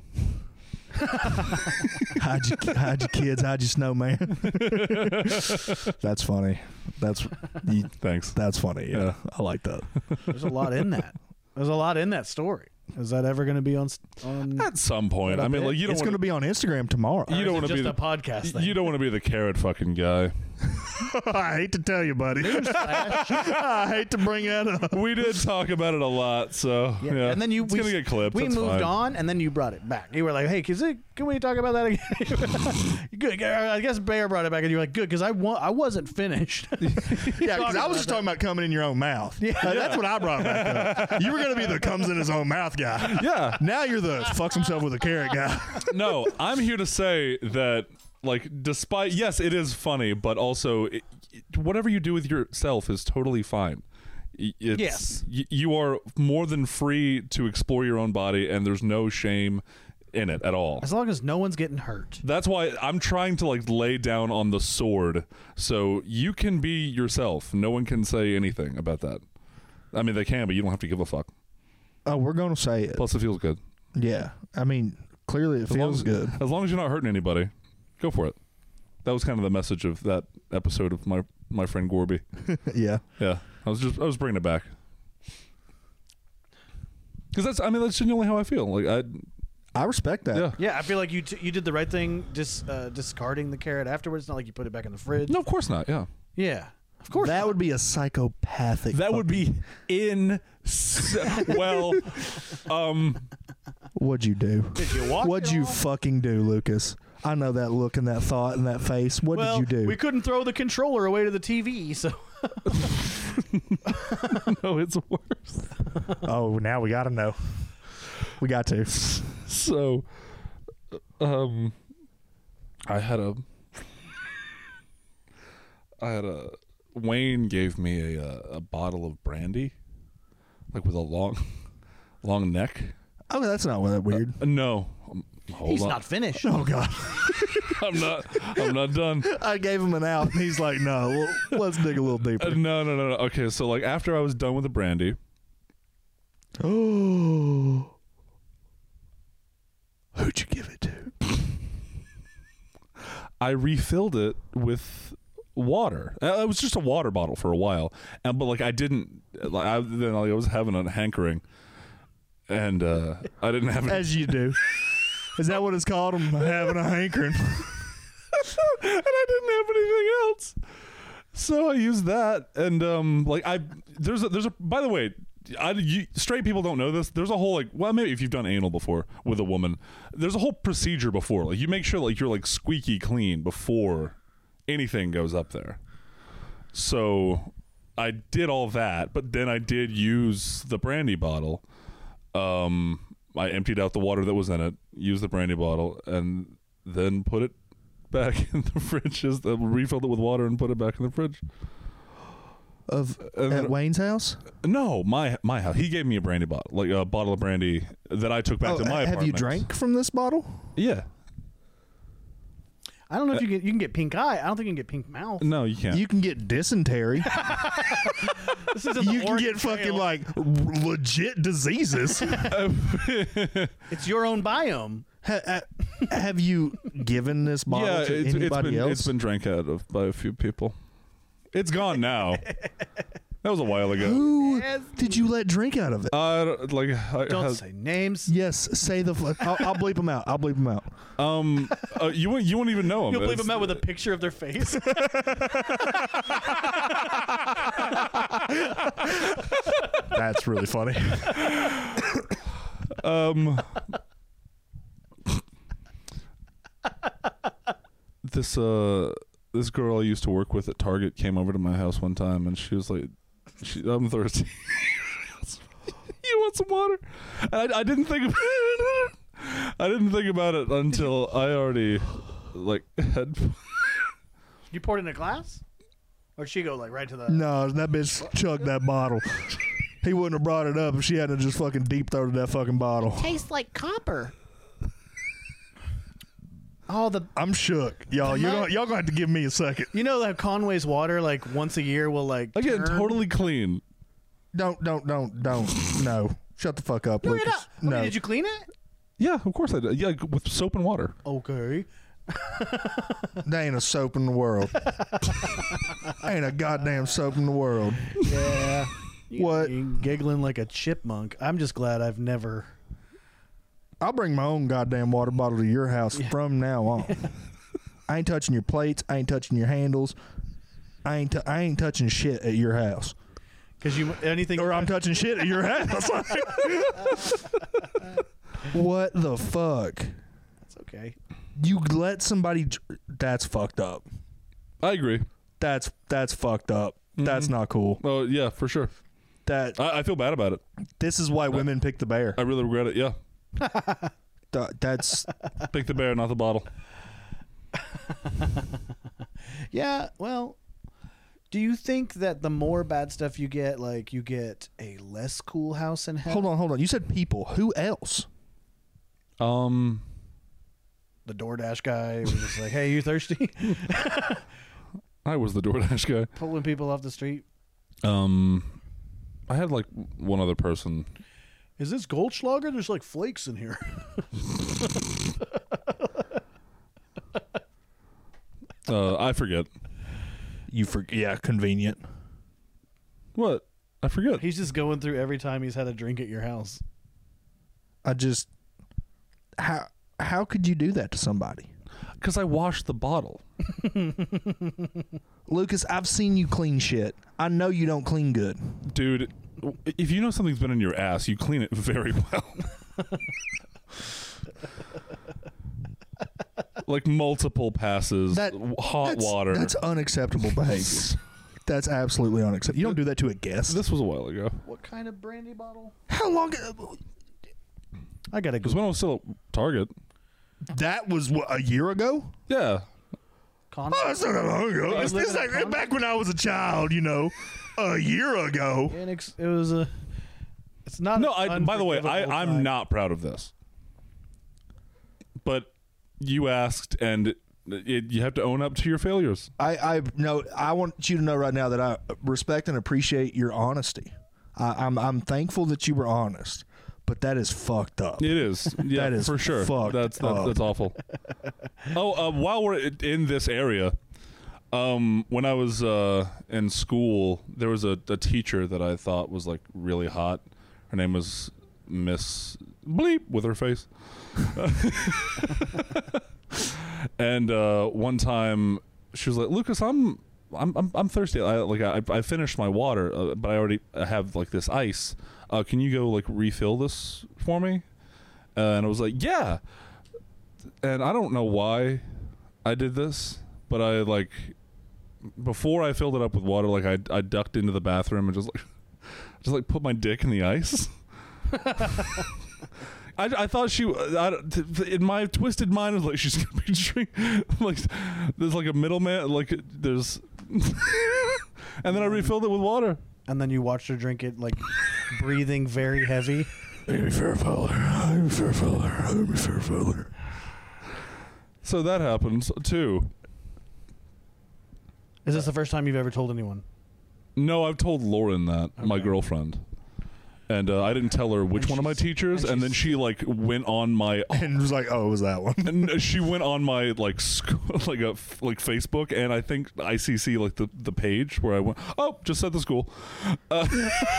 hide your hide your kids, hide your snowman. That's funny. That's you, Thanks. that's funny. Yeah, Yeah. I like that. There's a lot in that. There's a lot in that story. Is that ever going to be on? on At some point, What I up, mean, it? like you don't It's going want to be on Instagram tomorrow. you don't want to just be a the podcast thing. you don't want to be the carrot fucking guy. I hate to tell you, buddy. I hate to bring that up. We did talk about it a lot, so yeah. Yeah. And then you it's we, gonna get clipped. We That's moved fine. on, and then you brought it back. You were like, "Hey, can, it, can we talk about that again?" Good. I guess Bear brought it back, and you were like, "Good," because I wa- I wasn't finished. Yeah, because I was just talking about coming in your own mouth. Yeah. That's what I brought back up. You were going to be the comes in his own mouth guy. Yeah. Now you're the fucks himself with a carrot guy. No, I'm here to say that, like, despite yes, it is funny, but also it, it- whatever you do with yourself is totally fine. Y- It's, Yes. y- you are more than free to explore your own body, and there's no shame in it at all. As long as no one's getting hurt. That's why I'm trying to like lay down on the sword, so you can be yourself. No one can say anything about that. I mean, they can, but you don't have to give a fuck. Oh, we're going to say it. Plus, it feels good. Yeah. I mean, clearly it As long feels as, good. As long as you're not hurting anybody, go for it. That was kind of the message of that episode of my my friend Gorby. Yeah. Yeah, I was just I was bringing it back. Because that's, I mean, that's genuinely how I feel. Like I, I respect that. yeah. Yeah, I feel like you t- you did the right thing, dis- uh, discarding the carrot afterwards. It's not like you put it back in the fridge. No, of course not. Yeah. Yeah, of course. That not. would be a psychopathic. That would be in. Well, um, What'd you do? Did you walk What'd it you off? fucking do, Lucas? I know that look and that thought and that face. What well, did you do? we couldn't throw the controller away to the T V, so no, it's worse. Oh, now we got to know. We got to. So, um, I had a, I had a, Wayne gave me a a bottle of brandy, like with a long, long neck. Oh, that's not that weird. Uh, no, um, hold he's on. not finished. Oh God. I'm not. I'm not done. I gave him an out, and he's like, "No, well, let's dig a little Uh, deeper." no, no, no, no. Okay, so like after I was done with the brandy, Oh, who'd you give it to? I refilled it with water. Uh, It was just a water bottle for a while, and but like I didn't. Like I then like, I was having a hankering, and uh, I didn't have. Any, As you do. Is that what it's called? I'm having a hankering. and I didn't have anything else, so I used that. And um, like I there's a, there's a by the way. I, you, straight people don't know this. There's a whole like, well, maybe if you've done anal before with a woman, there's a whole procedure before. Like, you make sure like you're like squeaky clean before anything goes up there. So I did all that, but then I did use the brandy bottle. Um, I emptied out the water that was in it, used the brandy bottle, and then put it back in the fridge. Just uh, refilled it with water and put it back in the fridge. Of And at then- Wayne's house? No, my my house. He gave me a brandy bottle, like a bottle of brandy that I took back Oh, to my have apartment. you drank from this bottle? Yeah. I don't know if you can. You can get pink eye. I don't think you can get pink mouth. No, you can't. You can get dysentery. This isn't You the can Oregon get fucking Trail. like r- legit diseases. It's your own biome. ha, ha, have you given this bottle yeah, to it's, it's anybody been else? it's been drank out of by a few people. It's gone now. That was a while ago. Who Yes. did you let drink out of it? Uh, like I, Don't has- say names. Yes, say the. Fl- I'll, I'll bleep them out. I'll bleep them out. um, uh, you won't you won't even know them. You'll leave It's- them out with a picture of their face. That's really funny. Um, this uh, this girl I used to work with at Target came over to my house one time, and she was like, she, "I'm thirsty. You want some water?" And I, I didn't think. Of, I didn't think about it until I already like had. You poured it in a glass, or did she go like right to the? No, that bitch chugged that bottle. He wouldn't have brought it up if she hadn't just fucking deep throated that fucking bottle. Tastes like copper. Oh, the I'm shook, y'all. You're gonna, y'all gonna have to give me a second. you know that Conway's water like once a year will like Again, turn? totally clean. Don't, don't, don't, don't. No, shut the fuck up, No, Lucas. you're not. I mean, No, did you clean it? Yeah, of course I did. Yeah, with soap and water. Okay. there ain't a soap in the world. Ain't a goddamn soap in the world. Yeah. What? You giggling like a chipmunk. I'm just glad I've never. I'll bring my own goddamn water bottle to your house from now on. I ain't touching your plates. I ain't touching your handles. I ain't. T- I ain't touching shit at your house. Because you anything. Or I'm touching shit at your house. What the fuck? It's okay. You let somebody. dr- That's fucked up. I agree. That's that's fucked up. That's not cool. Oh yeah, for sure. That I, I feel bad about it. this is why women pick the bear. I really regret it. Yeah, Th- That's pick the bear, not the bottle. Yeah. Well, do you think that the more bad stuff you get, like you get a less cool house in heaven? hold on, hold on. You said people. Who else? Um, The DoorDash guy was just like, "Hey, you thirsty?" I was the DoorDash guy. Pulling people off the street. Um, I had like one other person. Is this Goldschlager? There's like flakes in here. Uh, I forget You for yeah, convenient. what I forget. He's just going through every time he's had a drink at your house. I just how how could you do that to somebody? Because I washed the bottle. Lucas, I've seen you clean shit. I know you don't clean good. Dude, if you know something's been in your ass, you clean it very well. Like multiple passes, That- hot that's, water. That's unacceptable behavior. That's absolutely unacceptable. You don't do that to a guest. This was a while ago. What kind of brandy bottle? How long? I gotta Because go. when I was still at Target. That was what, a year ago. Yeah. Con- Oh, that's not that long ago. you It's, living it's in like Congress? back when I was a child, you know, a year ago. And ex- it was a. It's not. No, an I, by the way, I, unforgivable I'm time. not proud of this. But you asked, and it, you have to own up to your failures. I, I no, I want you to know right now that I respect and appreciate your honesty. I, I'm, I'm thankful that you were honest, but that is fucked up. It is. Yeah, That is for sure. fucked That's that, up. that's awful. Oh, uh, while we're i- in this area, um, when I was uh, in school, there was a, a teacher that I thought was like really hot. Her name was Miss Bleep with her face. And uh, one time she was like, "Lucas, I'm I'm I'm, I'm thirsty. I like I, I finished my water, uh, but I already have like this ice. Uh, can you go like refill this for me?" Uh, and I was like, "Yeah." And I don't know why I did this, but I like before I filled it up with water, like I I ducked into the bathroom and just like just like put my dick in the ice. I, I thought she, I, in my twisted mind, was like she's gonna be drinking, like there's like a middleman, like there's, and then I refilled it with water. And then you watched her drink it, like breathing very heavy. Amy Fairfowler, Amy Fairfowler, Amy Fairfowler. So that happens too. Is this the first time you've ever told anyone? No, I've told Lauren that, my Okay. girlfriend. And uh, I didn't tell her which And one of my she's- teachers, and and, then she's- she like went on my, And was like, oh, it was that one. and she went on my like sc- like a f- like Facebook, and I think I C C like the the page where I went. Oh, just at the school. Uh,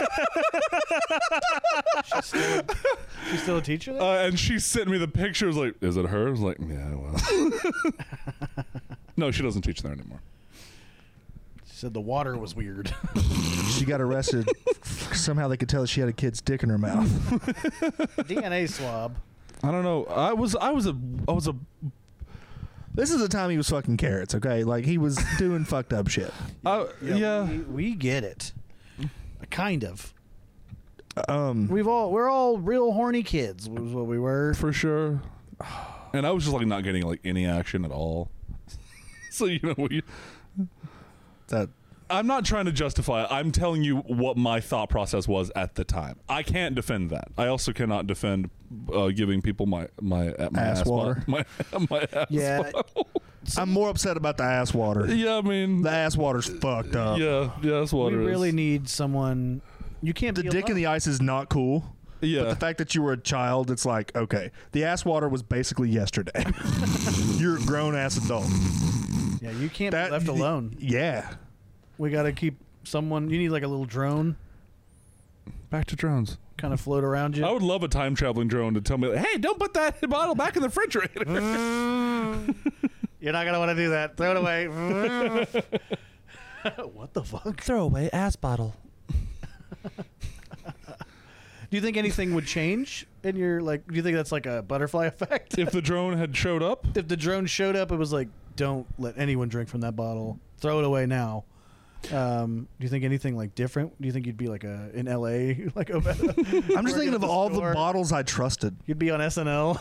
She's still, she's still a teacher there? Uh, and she sent me the pictures. Like, is it her? I was like, yeah, well. No, she doesn't teach there anymore. She said the water was weird. She got arrested. Somehow they could tell that she had a kid's dick in her mouth. D N A swab. I don't know. I was, I was a, I was a. This is the time he was fucking carrots, okay? Like, he was doing fucked up shit. I, yeah. We, we get it. Kind of. Um, We've all we're all real horny kids. Was what we were. For sure. And I was just like not getting like any action at all. So you know, we, that I'm not trying to justify it. I'm telling you what my thought process was at the time. I can't defend that. I also cannot defend uh, giving people my my, uh, my Ass ass water. My, my ass Yeah. bottle. I'm more upset about the ass water. Yeah, I mean, The ass water's fucked up. yeah, yeah, that's what We it is. really need someone. You can't. The be dick in alone. the ice is not cool. Yeah. But the fact that you were a child, it's like, okay. The ass water was basically yesterday. You're a grown ass adult. Yeah, you can't That- be left alone. Yeah. We got to keep someone. You need like a little drone, Back to drones. kind of float around you. I would love a time traveling drone to tell me, like, hey, don't put that bottle back in the refrigerator. You're not gonna want to do that. Throw it away. What the fuck? Throw away ass bottle. Do you think anything would change in your like? Do you think that's like a butterfly effect? If the drone had showed up, If the drone showed up, it was like, don't let anyone drink from that bottle. Throw it away now. Um, do you think anything like different? Do you think you'd be like a in L A like a, I'm just working thinking at of the all store? the bottles I trusted. You'd be on S N L.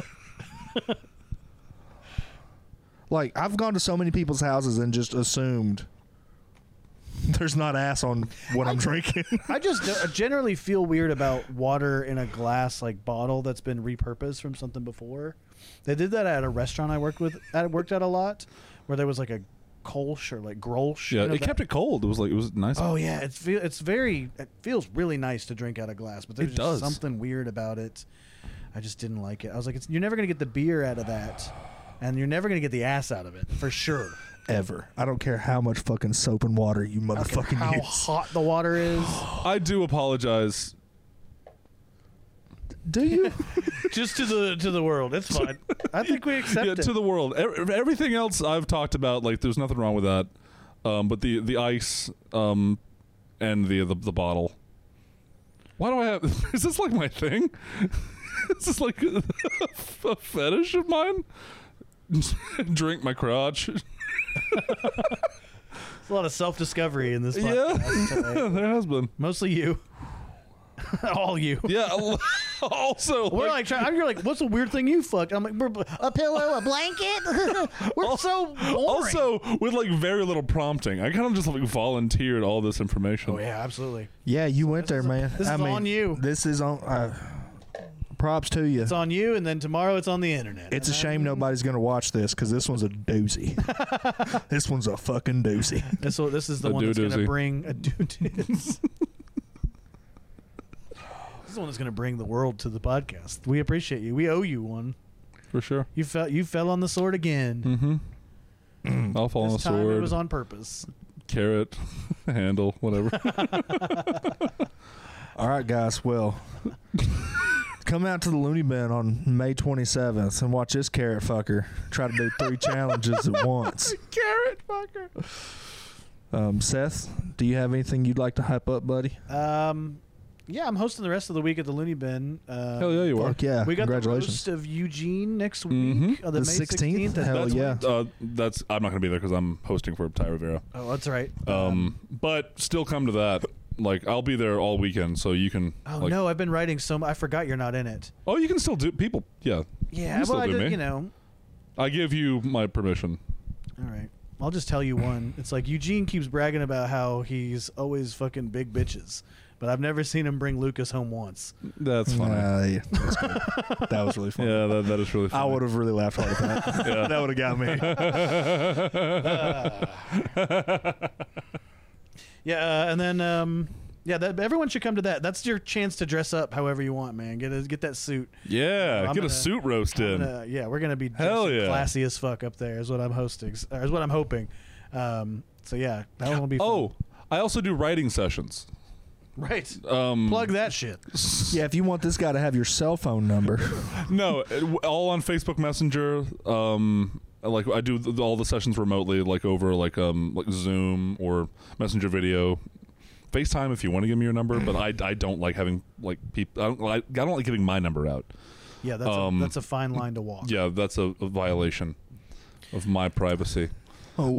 Like, I've gone to so many people's houses and just assumed there's not ass on what I'm drinking. I just uh, generally feel weird about water in a glass like bottle that's been repurposed from something before. They did that at a restaurant I worked with. I worked at a lot, where there was like a Kolsch or like Grolsch. yeah, you know, it that- kept it cold. It was like it was nice. Oh yeah, it's feel it's very it feels really nice to drink out of glass, but there's It just does. something weird about it. I just didn't like it. I was like, it's, you're never gonna get the beer out of that, and you're never gonna get the ass out of it for sure. Ever. I don't care how much fucking soap and water you I don't care motherfucking how use. hot the water is. I do apologize. Do you? Just to the to the world. It's fine. I think we accept Yeah, it. to the world. E- Everything else I've talked about, like, there's nothing wrong with that. Um, but the the ice um, and the, the the bottle. Why do I have? Is this like my thing? Is this like a, a fetish of mine? Drink my crotch. There's a lot of self-discovery in this Yeah, podcast today. there has been. Mostly you. All you. Yeah. Also, We're like, like, trying, you're like, what's a weird thing you fucked? I'm like, a pillow, a blanket. We're so boring. also with like very little prompting. I kind of just like volunteered all this information. Oh yeah, absolutely. Yeah, you went there, man. this I is mean, on you. This is on. Uh, props to you. It's on you, and then tomorrow it's on the internet. It's a And shame then- nobody's going to watch this because this one's a doozy. This one's a fucking doozy. This, will- this is the A one that's going to doo-doozy. bring a doo-doo. This is the one that's going to bring the world to the podcast. We appreciate you. We owe you one. For sure. You fell. You fell on the sword again. Mm-hmm. I'll fall on the This time sword. it was on purpose. Carrot, handle, whatever. All right, guys. Well, come out to the Looney Bin on May twenty-seventh and watch this carrot fucker try to do three challenges at once. Carrot fucker. Um, Seth, do you have anything you'd like to hype up, buddy? Um, yeah, I'm hosting the rest of the week at the Looney Bin. Uh, Hell yeah, you are. Fuck yeah. We got the Congratulations. roast of Eugene next week. Mhm. Uh, the, The May sixteenth? sixteenth. Hell That's- yeah. Uh, that's I'm not gonna be there because I'm hosting for Ty Rivera. Oh, that's right. Um, but still come to that. Like I'll be there all weekend, so you can. Oh like, no, I've been writing so much. I forgot you're not in it. Oh, you can still do people. Yeah. Yeah, You still well, I do did, me. you know. I give you my permission. All right. I'll just tell you one. It's like Eugene keeps bragging about how he's always fucking big bitches, but I've never seen him bring Lucas home once. That's funny. Uh, yeah, that's good. That was really funny. Yeah, that, that is really funny. I would have really laughed hard at that. Yeah. That would have got me. Yeah, uh, and then um, yeah, that, everyone should come to that. That's your chance to dress up however you want, man. Get a, get that suit. Yeah, I'm get gonna- a suit roast in. Uh, yeah, we're gonna be Hell dressed yeah. classy as fuck up there. Is what I'm hosting. Or is what I'm hoping. Um, so yeah, that one will be. Fun. Oh, I also do writing sessions. right. Um, Plug that shit. Yeah, if you want this guy to have your cell phone number. No, it- all on Facebook Messenger. Um, like I do th- all the sessions remotely, like over like um like Zoom or Messenger video, FaceTime if you want to give me your number. But I, I don't like having like people. I don't like I don't like giving my number out. Yeah, that's Um, a, that's a fine line to walk. Yeah, that's a, a violation of my privacy. Oh,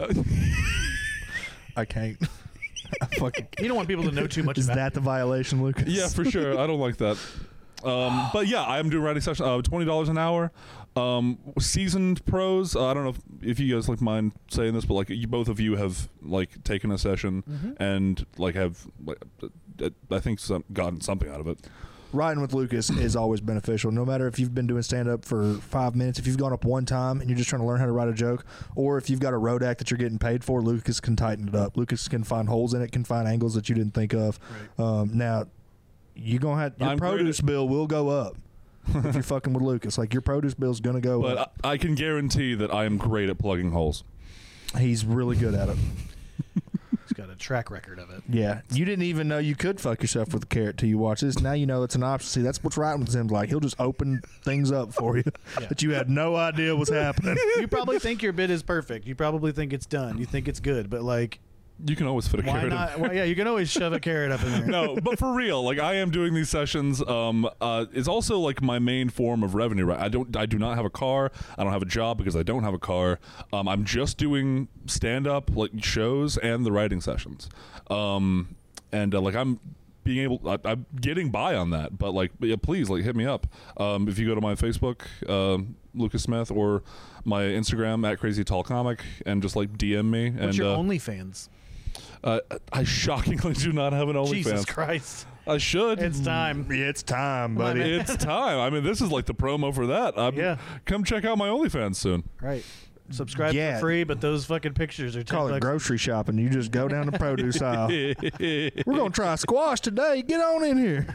I can't. I fucking. You don't want people to know too much Is about that the violation, Lucas? Yeah, for sure. I don't like that. Um, but yeah, I am doing writing sessions. Uh, Twenty dollars an hour. Um, seasoned pros. Uh, I don't know if, if you guys like mind saying this, but like you, both of you have like taken a session Mhm. and like have like uh, I think some, gotten something out of it. Riding with Lucas is always beneficial. No matter if you've been doing stand up for five minutes, if you've gone up one time and you're just trying to learn how to write a joke, or if you've got a road act that you're getting paid for, Lucas can tighten it up. Lucas can find holes in it, can find angles that you didn't think of. Um, now, you're gonna have your I'm great produce at- bill will go up if you're fucking with Lucas. Like your produce bill's gonna go But up. I, I can guarantee that I am great at plugging holes. He's really good at it. He's got a track record of it. Yeah, you didn't even know you could fuck yourself with a carrot till you watch this. Now you know it's an option. See, that's what's writing with him. Like he'll just open things up for you Yeah. that you had no idea was happening. You probably think your bit is perfect. You probably think it's done. You think it's good, but like, You can always fit a why carrot in. not? Well, yeah, you can always shove a carrot up in there. No, but for real, like I am doing these sessions. Um, uh, it's also like my main form of revenue. Right? I don't, I do not have a car. I don't have a job because I don't have a car. Um, I'm just doing stand up like shows and the writing sessions. Um, and uh, like I'm being able, I, I'm getting by on that. But like, yeah, please, like, hit me up. Um, if you go to my Facebook, um, Lucas Smith, or my Instagram at Crazy Tall Comic, and just like D M me. What's and your uh, OnlyFans? Uh, I shockingly do not have an Jesus OnlyFans. Christ! I should. It's time. It's time, Come on, buddy. man. It's time. I mean, this is like the promo for that. I'm, Yeah. Come check out my OnlyFans soon. Right. Subscribe Yeah. for free, but those fucking pictures are ten Call it bucks. grocery shopping. You just go down the produce aisle. We're gonna try squash today. Get on in here.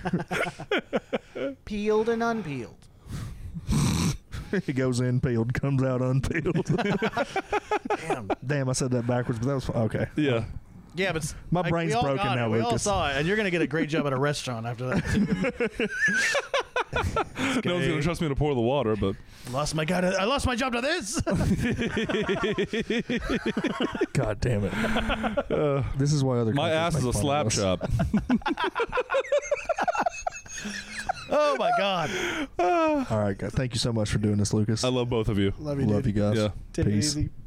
Peeled and unpeeled. It goes in peeled, comes out unpeeled. Damn. Damn, I said that backwards, but that was okay. Yeah. Yeah, but s- My like, brain's we all broken got now, it. We all Lucas. saw it, and you're gonna get a great job at a restaurant after that. No one's gonna trust me to pour the water, but Lost my guy. To, I lost my job to this. God damn it! Uh, this is why other my ass countries is a make fun of slap us. shop. Oh my god. All right, guys. Thank you so much for doing this, Lucas. I love both of you. Love you, Love dude. you guys. Yeah. Take it Peace. easy.